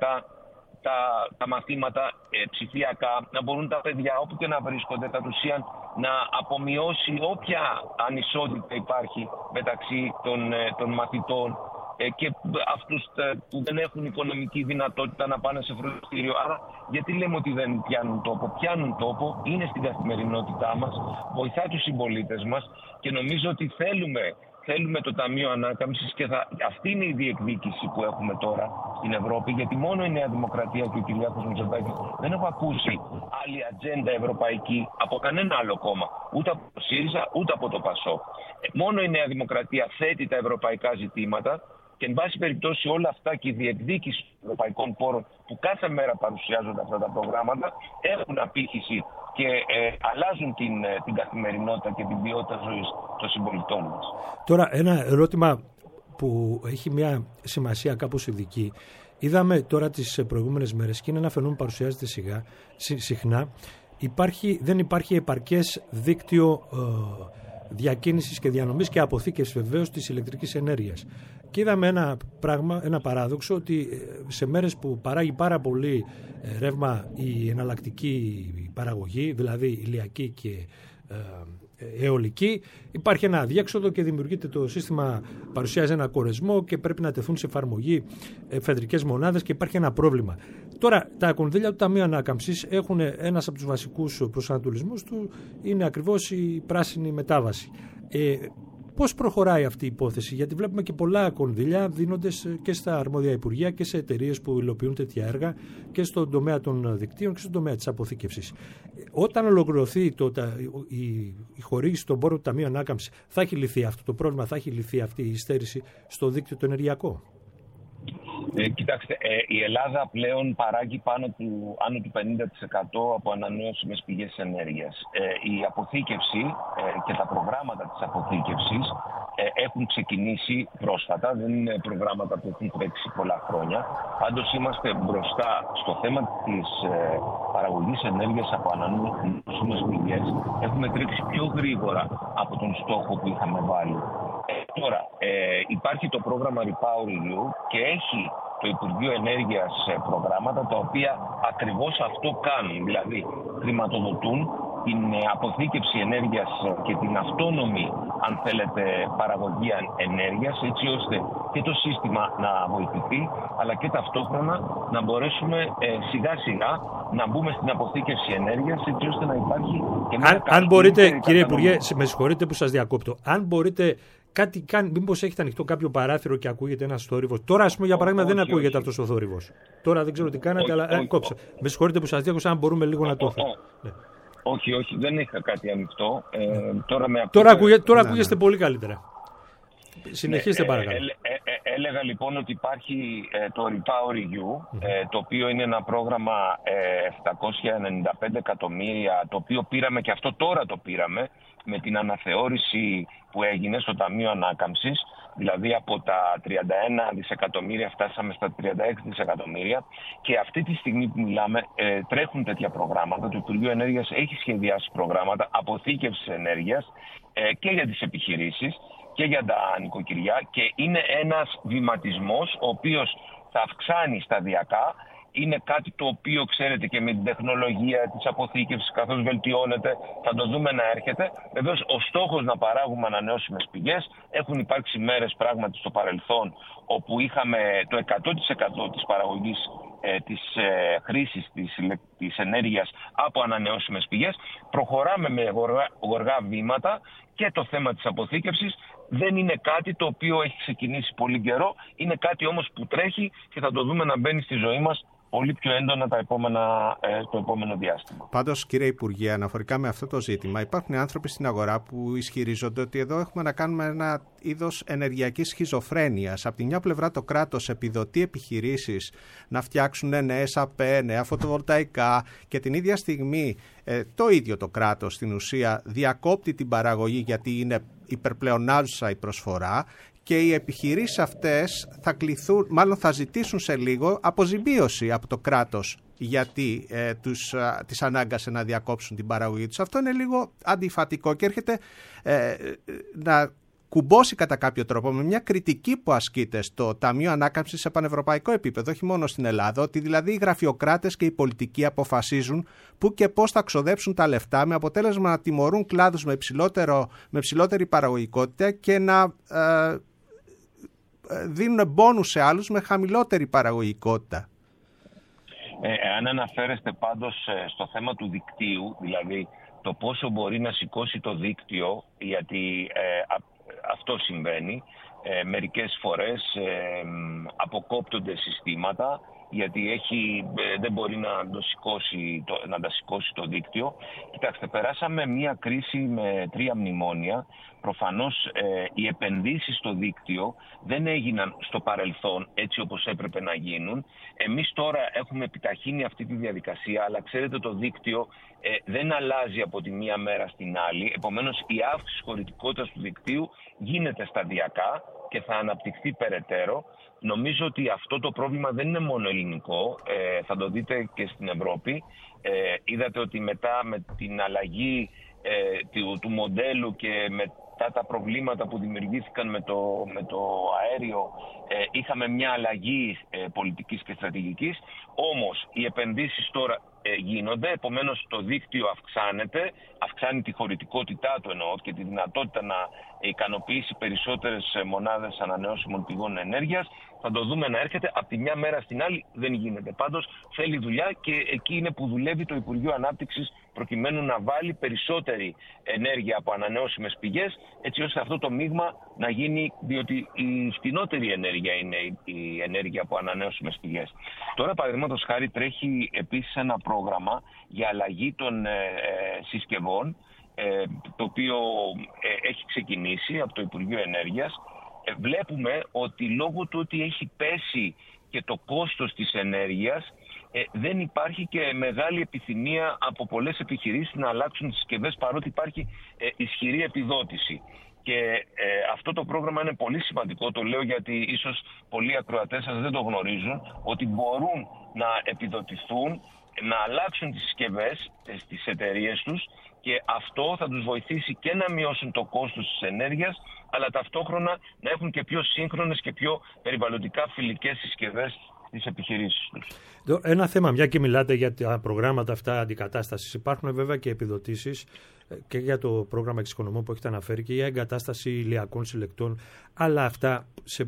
μαθήματα ψηφιακά, να μπορούν τα παιδιά όπου και να βρίσκονται κατ' ουσίαν να απομειώσει όποια ανισότητα υπάρχει μεταξύ των μαθητών και αυτούς που δεν έχουν οικονομική δυνατότητα να πάνε σε φροντιστήριο. Άρα γιατί λέμε ότι δεν πιάνουν τόπο? Πιάνουν τόπο, είναι στην καθημερινότητά μας, βοηθά τους συμπολίτες μας και νομίζω ότι θέλουμε το Ταμείο Ανάκαμψης και αυτή είναι η διεκδίκηση που έχουμε τώρα στην Ευρώπη, γιατί μόνο η Νέα Δημοκρατία και ο Κυριάκος Μητσοτάκης δεν έχω ακούσει άλλη ατζέντα ευρωπαϊκή από κανένα άλλο κόμμα, ούτε από το ΣΥΡΙΖΑ ούτε από το ΠΑΣΟΚ. Μόνο η Νέα Δημοκρατία θέτει τα ευρωπαϊκά ζητήματα και εν πάση περιπτώσει όλα αυτά και η διεκδίκηση των ευρωπαϊκών πόρων που κάθε μέρα παρουσιάζονται αυτά τα προγράμματα έχουν απήχηση και αλλάζουν την καθημερινότητα και την ποιότητα ζωής των συμπολιτών μας. Τώρα ένα ερώτημα που έχει μια σημασία κάπως ειδική. Είδαμε τώρα τις προηγούμενες μέρες και είναι ένα φαινόμενο που παρουσιάζεται συχνά. Δεν υπάρχει επαρκές δίκτυο διακίνησης και διανομής και αποθήκευσης βεβαίως της ηλεκτρικής ενέργειας. Και είδαμε ένα παράδοξο ότι σε μέρες που παράγει πάρα πολύ ρεύμα η εναλλακτική παραγωγή, δηλαδή ηλιακή και αιωλική, υπάρχει ένα αδιέξοδο και δημιουργείται το σύστημα, παρουσιάζει ένα κορεσμό και πρέπει να τεθούν σε εφαρμογή εφεδρικές μονάδες και υπάρχει ένα πρόβλημα. Τώρα τα κονδύλια του Ταμείου Ανάκαμψης έχουν ένας από τους βασικούς προσανατολισμούς του, είναι ακριβώς η πράσινη μετάβαση. Πώς προχωράει αυτή η υπόθεση? Γιατί βλέπουμε και πολλά κονδύλια δίνονται και στα αρμόδια υπουργεία και σε εταιρείες που υλοποιούν τέτοια έργα και στον τομέα των δικτύων και στον τομέα της αποθήκευσης. Όταν ολοκληρωθεί η χορήγηση των πόρων του Ταμείου Ανάκαμψης, θα έχει λυθεί αυτό το πρόβλημα, θα έχει λυθεί αυτή η υστέρηση στο δίκτυο το ενεργειακό? Κοιτάξτε, η Ελλάδα πλέον παράγει άνω του 50% από ανανεώσιμες πηγές ενέργειας. Η αποθήκευση και τα προγράμματα της αποθήκευσης έχουν ξεκινήσει πρόσφατα, δεν είναι προγράμματα που έχουν τρέξει πολλά χρόνια. Πάντως είμαστε μπροστά στο θέμα της παραγωγής ενέργειας από ανανεώσιμες πηγές. Έχουμε τρέξει πιο γρήγορα από τον στόχο που είχαμε βάλει. Τώρα, υπάρχει το πρόγραμμα REPowerEU και έχει το Υπουργείο Ενέργειας προγράμματα τα οποία ακριβώς αυτό κάνουν. Δηλαδή, χρηματοδοτούν την αποθήκευση ενέργειας και την αυτόνομη, αν θέλετε, παραγωγή ενέργειας, έτσι ώστε και το σύστημα να βοηθηθεί, αλλά και ταυτόχρονα να μπορέσουμε σιγά σιγά να μπούμε στην αποθήκευση ενέργειας, έτσι ώστε να υπάρχει και μια αν μπορείτε, κύριε Υπουργέ, με συγχωρείτε που σας διακόπτω, αν μπορείτε κάτι κάνει, μήπως έχετε ανοιχτό κάποιο παράθυρο και ακούγεται ένας θόρυβος? Τώρα, ας πούμε, για παράδειγμα, δεν ακούγεται αυτός ο θόρυβος. Τώρα δεν ξέρω τι κάνατε, αλλά κόψα. Με συγχωρείτε που σας διακόψα, αν μπορούμε λίγο να το φέρουμε. Όχι, δεν είχα κάτι ανοιχτό. Τώρα ακούγεστε πολύ καλύτερα. Συνεχίστε παρακαλώ. Έλεγα λοιπόν ότι υπάρχει το REPowerEU, το οποίο είναι ένα πρόγραμμα 795 εκατομμύρια, το οποίο πήραμε και αυτό τώρα το πήραμε με την αναθεώρηση που έγινε στο Ταμείο Ανάκαμψης, δηλαδή από τα 31 δισεκατομμύρια φτάσαμε στα 36 δισεκατομμύρια και αυτή τη στιγμή που μιλάμε τρέχουν τέτοια προγράμματα. Το Υπουργείο Ενέργειας έχει σχεδιάσει προγράμματα αποθήκευσης ενέργειας και για τις επιχειρήσεις και για τα νοικοκυριά και είναι ένας βηματισμός ο οποίος θα αυξάνει σταδιακά. Είναι κάτι το οποίο, ξέρετε, και με την τεχνολογία της αποθήκευσης καθώς βελτιώνεται θα το δούμε να έρχεται. Βεβαίως ο στόχος να παράγουμε ανανεώσιμες πηγές, έχουν υπάρξει μέρες πράγματι στο παρελθόν όπου είχαμε το 100% της παραγωγής της χρήσης της ενέργειας από ανανεώσιμες πηγές. Προχωράμε με γοργά βήματα και το θέμα της αποθήκευσης δεν είναι κάτι το οποίο έχει ξεκινήσει πολύ καιρό, είναι κάτι όμως που τρέχει και θα το δούμε να μπαίνει στη ζωή μας πολύ πιο έντονα το επόμενο διάστημα. Πάντως, κύριε Υπουργέ, αναφορικά με αυτό το ζήτημα, υπάρχουν άνθρωποι στην αγορά που ισχυρίζονται ότι εδώ έχουμε να κάνουμε ένα είδος ενεργειακής σχιζοφρένειας. Από τη μια πλευρά το κράτος επιδοτεί επιχειρήσεις να φτιάξουν νέες ΑΠΕ, νέα φωτοβολταϊκά, και την ίδια στιγμή το ίδιο το κράτος στην ουσία διακόπτει την παραγωγή γιατί είναι υπερπλεονάζουσα η προσφορά, και οι επιχειρήσεις αυτές θα κληθούν, μάλλον θα ζητήσουν σε λίγο αποζημίωση από το κράτος γιατί τις ανάγκασε να διακόψουν την παραγωγή τους. Αυτό είναι λίγο αντιφατικό και έρχεται να κουμπώσει κατά κάποιο τρόπο με μια κριτική που ασκείται στο Ταμείο Ανάκαμψης σε πανευρωπαϊκό επίπεδο, όχι μόνο στην Ελλάδα, ότι δηλαδή οι γραφειοκράτες και οι πολιτικοί αποφασίζουν πού και πώς θα ξοδέψουν τα λεφτά, με αποτέλεσμα να τιμωρούν κλάδους με ψηλότερη παραγωγικότητα και να δίνουν μπόνους σε άλλους με χαμηλότερη παραγωγικότητα. Αν αναφέρεστε πάντως στο θέμα του δικτύου, δηλαδή το πόσο μπορεί να σηκώσει το δίκτυο, γιατί αυτό συμβαίνει, μερικές φορές αποκόπτονται συστήματα, γιατί δεν μπορεί να τα σηκώσει το δίκτυο. Κοιτάξτε, περάσαμε μια κρίση με 3 μνημόνια. Προφανώς οι επενδύσεις στο δίκτυο δεν έγιναν στο παρελθόν έτσι όπως έπρεπε να γίνουν. Εμείς τώρα έχουμε επιταχύνει αυτή τη διαδικασία, αλλά ξέρετε το δίκτυο δεν αλλάζει από τη μία μέρα στην άλλη. Επομένως η αύξηση χωρητικότητας του δικτύου γίνεται σταδιακά και θα αναπτυχθεί περαιτέρω. Νομίζω ότι αυτό το πρόβλημα δεν είναι μόνο ελληνικό, θα το δείτε και στην Ευρώπη. Είδατε ότι μετά με την αλλαγή του μοντέλου και μετά τα προβλήματα που δημιουργήθηκαν με το αέριο, είχαμε μια αλλαγή πολιτικής και στρατηγικής. Όμως οι επενδύσεις τώρα γίνονται, επομένως το δίκτυο αυξάνει τη χωρητικότητά του εννοώ και τη δυνατότητα να ικανοποιήσει περισσότερες μονάδες ανανεώσιμων πηγών ενέργειας. Θα το δούμε να έρχεται, από τη μια μέρα στην άλλη δεν γίνεται. Πάντως θέλει δουλειά και εκεί είναι που δουλεύει το Υπουργείο Ανάπτυξης προκειμένου να βάλει περισσότερη ενέργεια από ανανεώσιμες πηγές, έτσι ώστε αυτό το μείγμα να γίνει, διότι η φτηνότερη ενέργεια είναι η ενέργεια από ανανεώσιμες πηγές. Τώρα, παραδείγματος χάρη, τρέχει επίσης ένα πρόγραμμα για αλλαγή των συσκευών, το οποίο έχει ξεκινήσει από το Υπουργείο Ενέργειας. Βλέπουμε ότι λόγω του ότι έχει πέσει και το κόστος της ενέργειας, δεν υπάρχει και μεγάλη επιθυμία από πολλές επιχειρήσεις να αλλάξουν τις συσκευές, παρότι υπάρχει ισχυρή επιδότηση. Και αυτό το πρόγραμμα είναι πολύ σημαντικό, το λέω γιατί ίσως πολλοί ακροατές σας δεν το γνωρίζουν, ότι μπορούν να επιδοτηθούν, να αλλάξουν τις συσκευές στις εταιρείες τους, και αυτό θα τους βοηθήσει και να μειώσουν το κόστος της ενέργειας, αλλά ταυτόχρονα να έχουν και πιο σύγχρονες και πιο περιβαλλοντικά φιλικές συσκευές στις επιχειρήσεις τους. Ένα θέμα, μια και μιλάτε για τα προγράμματα αυτά αντικατάστασης, υπάρχουν βέβαια και επιδοτήσεις και για το πρόγραμμα εξοικονομών που έχετε αναφέρει και για εγκατάσταση ηλιακών συλλεκτών, αλλά αυτά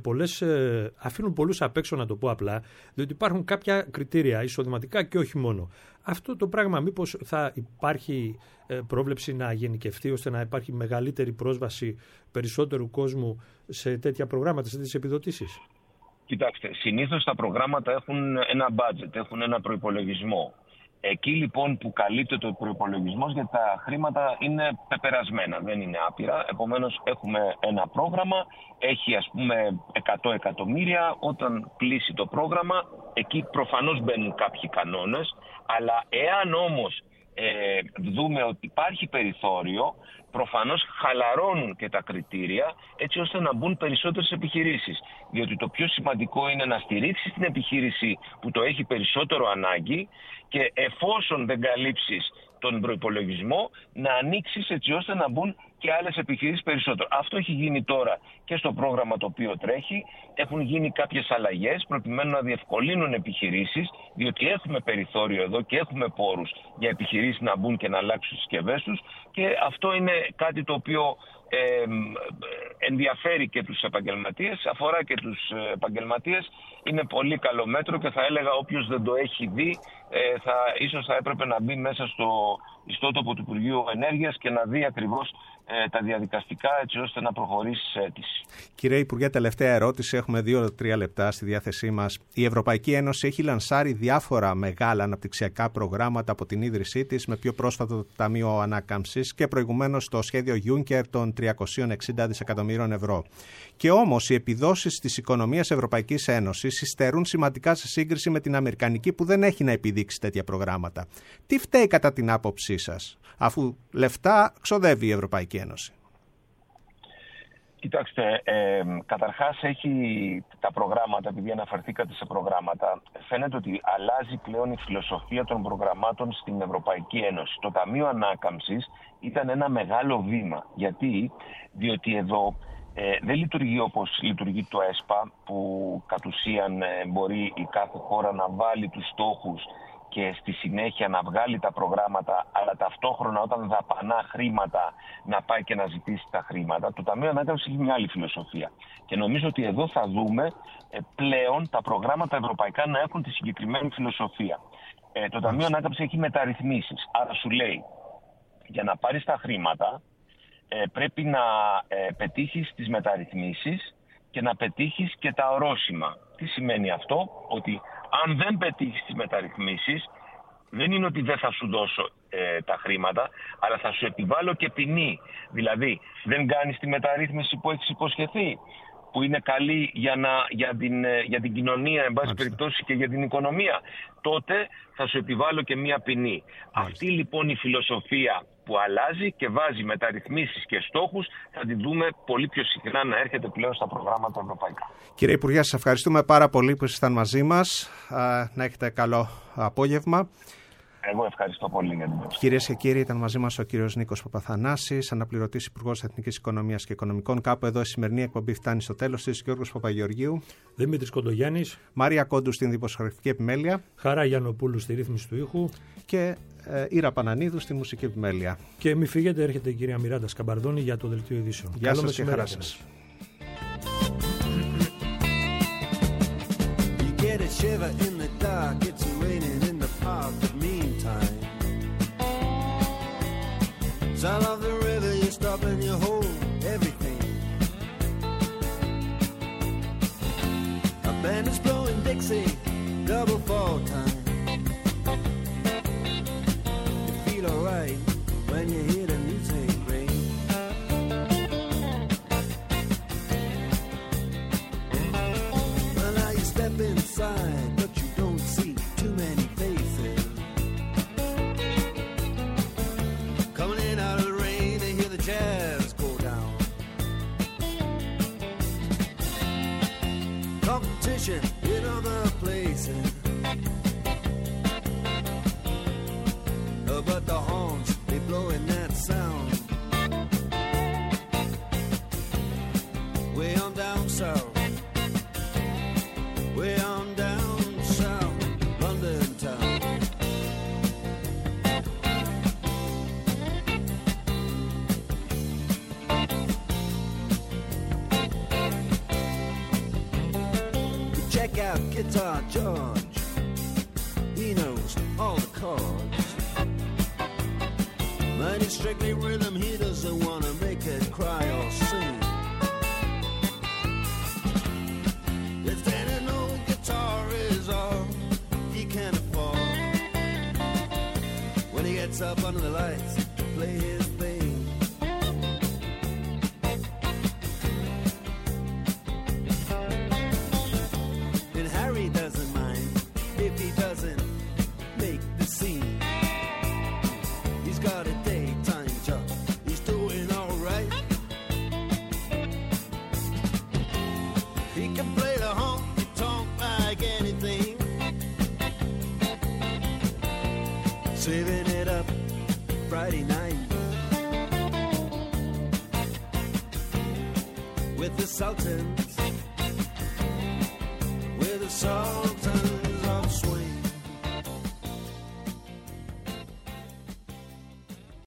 αφήνουν πολλούς απ' έξω, να το πω απλά, διότι υπάρχουν κάποια κριτήρια εισοδηματικά και όχι μόνο. Αυτό το πράγμα μήπως θα υπάρχει πρόβλεψη να γενικευτεί ώστε να υπάρχει μεγαλύτερη πρόσβαση περισσότερου κόσμου σε τέτοια προγράμματα, σε τέτοιες επιδοτήσεις? Κοιτάξτε, συνήθως τα προγράμματα έχουν ένα budget, έχουν ένα προϋπολογισμό. Εκεί λοιπόν που καλύπτεται ο προϋπολογισμός, γιατί τα χρήματα είναι πεπερασμένα, δεν είναι άπειρα. Επομένως έχουμε ένα πρόγραμμα, έχει ας πούμε 100 εκατομμύρια, όταν κλείσει το πρόγραμμα, εκεί προφανώς μπαίνουν κάποιοι κανόνες, αλλά εάν όμως δούμε ότι υπάρχει περιθώριο, προφανώς χαλαρώνουν και τα κριτήρια έτσι ώστε να μπουν περισσότερες επιχειρήσεις. Διότι το πιο σημαντικό είναι να στηρίξεις την επιχείρηση που το έχει περισσότερο ανάγκη και εφόσον δεν καλύψεις τον προϋπολογισμό να ανοίξεις έτσι ώστε να μπουν και άλλες επιχειρήσεις περισσότερο. Αυτό έχει γίνει τώρα και στο πρόγραμμα το οποίο τρέχει. Έχουν γίνει κάποιες αλλαγές προκειμένου να διευκολύνουν επιχειρήσεις, διότι έχουμε περιθώριο εδώ και έχουμε πόρους για επιχειρήσεις να μπουν και να αλλάξουν τις συσκευές τους, και αυτό είναι κάτι το οποίο ενδιαφέρει και τους επαγγελματίες, αφορά και τους επαγγελματίες. Είναι πολύ καλό μέτρο και θα έλεγα όποιος δεν το έχει δει ίσως θα έπρεπε να μπει μέσα στο ιστότοπο του Υπουργείου Ενέργειας και να δει ακριβώς τα διαδικαστικά έτσι ώστε να προχωρήσει σε αίτηση. Κύριε Υπουργέ, τελευταία ερώτηση. Έχουμε 2-3 λεπτά στη διάθεσή μας. Η Ευρωπαϊκή Ένωση έχει λανσάρει διάφορα μεγάλα αναπτυξιακά προγράμματα από την ίδρυσή της, με πιο πρόσφατο το Ταμείο Ανάκαμψης και προηγουμένως το σχέδιο Juncker των 360 δισεκατομμύρων ευρώ. Και όμως οι επιδόσεις της οικονομίας Ευρωπαϊκής Ένωσης υστερούν σημαντικά σε σύγκριση με την Αμερικανική, που δεν έχει να επιδείξει τέτοια προγράμματα. Τι φταίει κατά την άποψή σας, αφού λεφτά ξοδεύει η Ευρωπαϊκή Ένωση? Κοιτάξτε, καταρχάς έχει τα προγράμματα, επειδή αναφερθήκατε σε προγράμματα, φαίνεται ότι αλλάζει πλέον η φιλοσοφία των προγραμμάτων στην Ευρωπαϊκή Ένωση. Το Ταμείο Ανάκαμψης ήταν ένα μεγάλο βήμα. Γιατί? Διότι εδώ δεν λειτουργεί όπως λειτουργεί το ΕΣΠΑ, που κατ' ουσίαν μπορεί η κάθε χώρα να βάλει τους στόχους και στη συνέχεια να βγάλει τα προγράμματα, αλλά ταυτόχρονα όταν δαπανά χρήματα να πάει και να ζητήσει τα χρήματα. Το Ταμείο Ανάκαμψης έχει μια άλλη φιλοσοφία. Και νομίζω ότι εδώ θα δούμε πλέον τα προγράμματα ευρωπαϊκά να έχουν τη συγκεκριμένη φιλοσοφία. Το Ταμείο Ανάκαμψης έχει μεταρρυθμίσεις. Άρα σου λέει, για να πάρεις τα χρήματα πρέπει να πετύχεις τις μεταρρυθμίσεις και να πετύχεις και τα ορόσημα. Τι σημαίνει αυτό? Ότι αν δεν πετύχεις τις μεταρρυθμίσεις, δεν είναι ότι δεν θα σου δώσω τα χρήματα, αλλά θα σου επιβάλλω και ποινή. Δηλαδή, δεν κάνεις τη μεταρρύθμιση που έχεις υποσχεθεί, που είναι καλή για την κοινωνία, εν πάση περιπτώσει, και για την οικονομία, τότε θα σου επιβάλλω και μία ποινή. Αυτή λοιπόν η φιλοσοφία που αλλάζει και βάζει μεταρρυθμίσεις και στόχους, θα τη δούμε πολύ πιο συχνά να έρχεται πλέον στα προγράμματα ευρωπαϊκά. Κύριε Υπουργέ, σας ευχαριστούμε πάρα πολύ που ήσασταν μαζί μας. Να έχετε καλό απόγευμα. Εγώ ευχαριστώ πολύ για την πρόσκληση. Κυρίες και κύριοι, ήταν μαζί μας ο κύριος Νίκος Παπαθανάσης, αναπληρωτής Υπουργός Εθνικής Οικονομίας και Οικονομικών. Κάπου εδώ η σημερινή εκπομπή φτάνει στο τέλος της. Γιώργος Παπαγεωργίου. Δημήτρης Κοντογιάννης. Μάρια Κόντου στην δημοσιογραφική επιμέλεια. Χαρά Γιαννοπούλου στη ρύθμιση του ήχου. Και Ήρα Πανανίδου στη μουσική επιμέλεια. Και μη φύγετε, έρχεται η κυρία Μιράντα Σκαμπαρδόνη για το δελτίο ειδήσεων. Γεια σας και χαρά σας. Sound of the river, you stop and you hold everything. A band is blowing Dixie, double fall time. You feel alright when you hear the music ring. Well, now you step inside, but you don't see too many faces. Jazz go down. Competition in other places, but the horns, they blowing that sound. Way on down south, way on down south, London town. Check out Guitar George, he knows all the chords. But it's strictly rhythm, he doesn't want to make it cry or sing. If any old guitar is all he can afford, when he gets up under the lights to play his thing. Doesn't mind if he doesn't make the scene. He's got a daytime job, he's doing alright. He can play the honky-tonk like anything, saving it up Friday night with the Sultans, with the Sultans.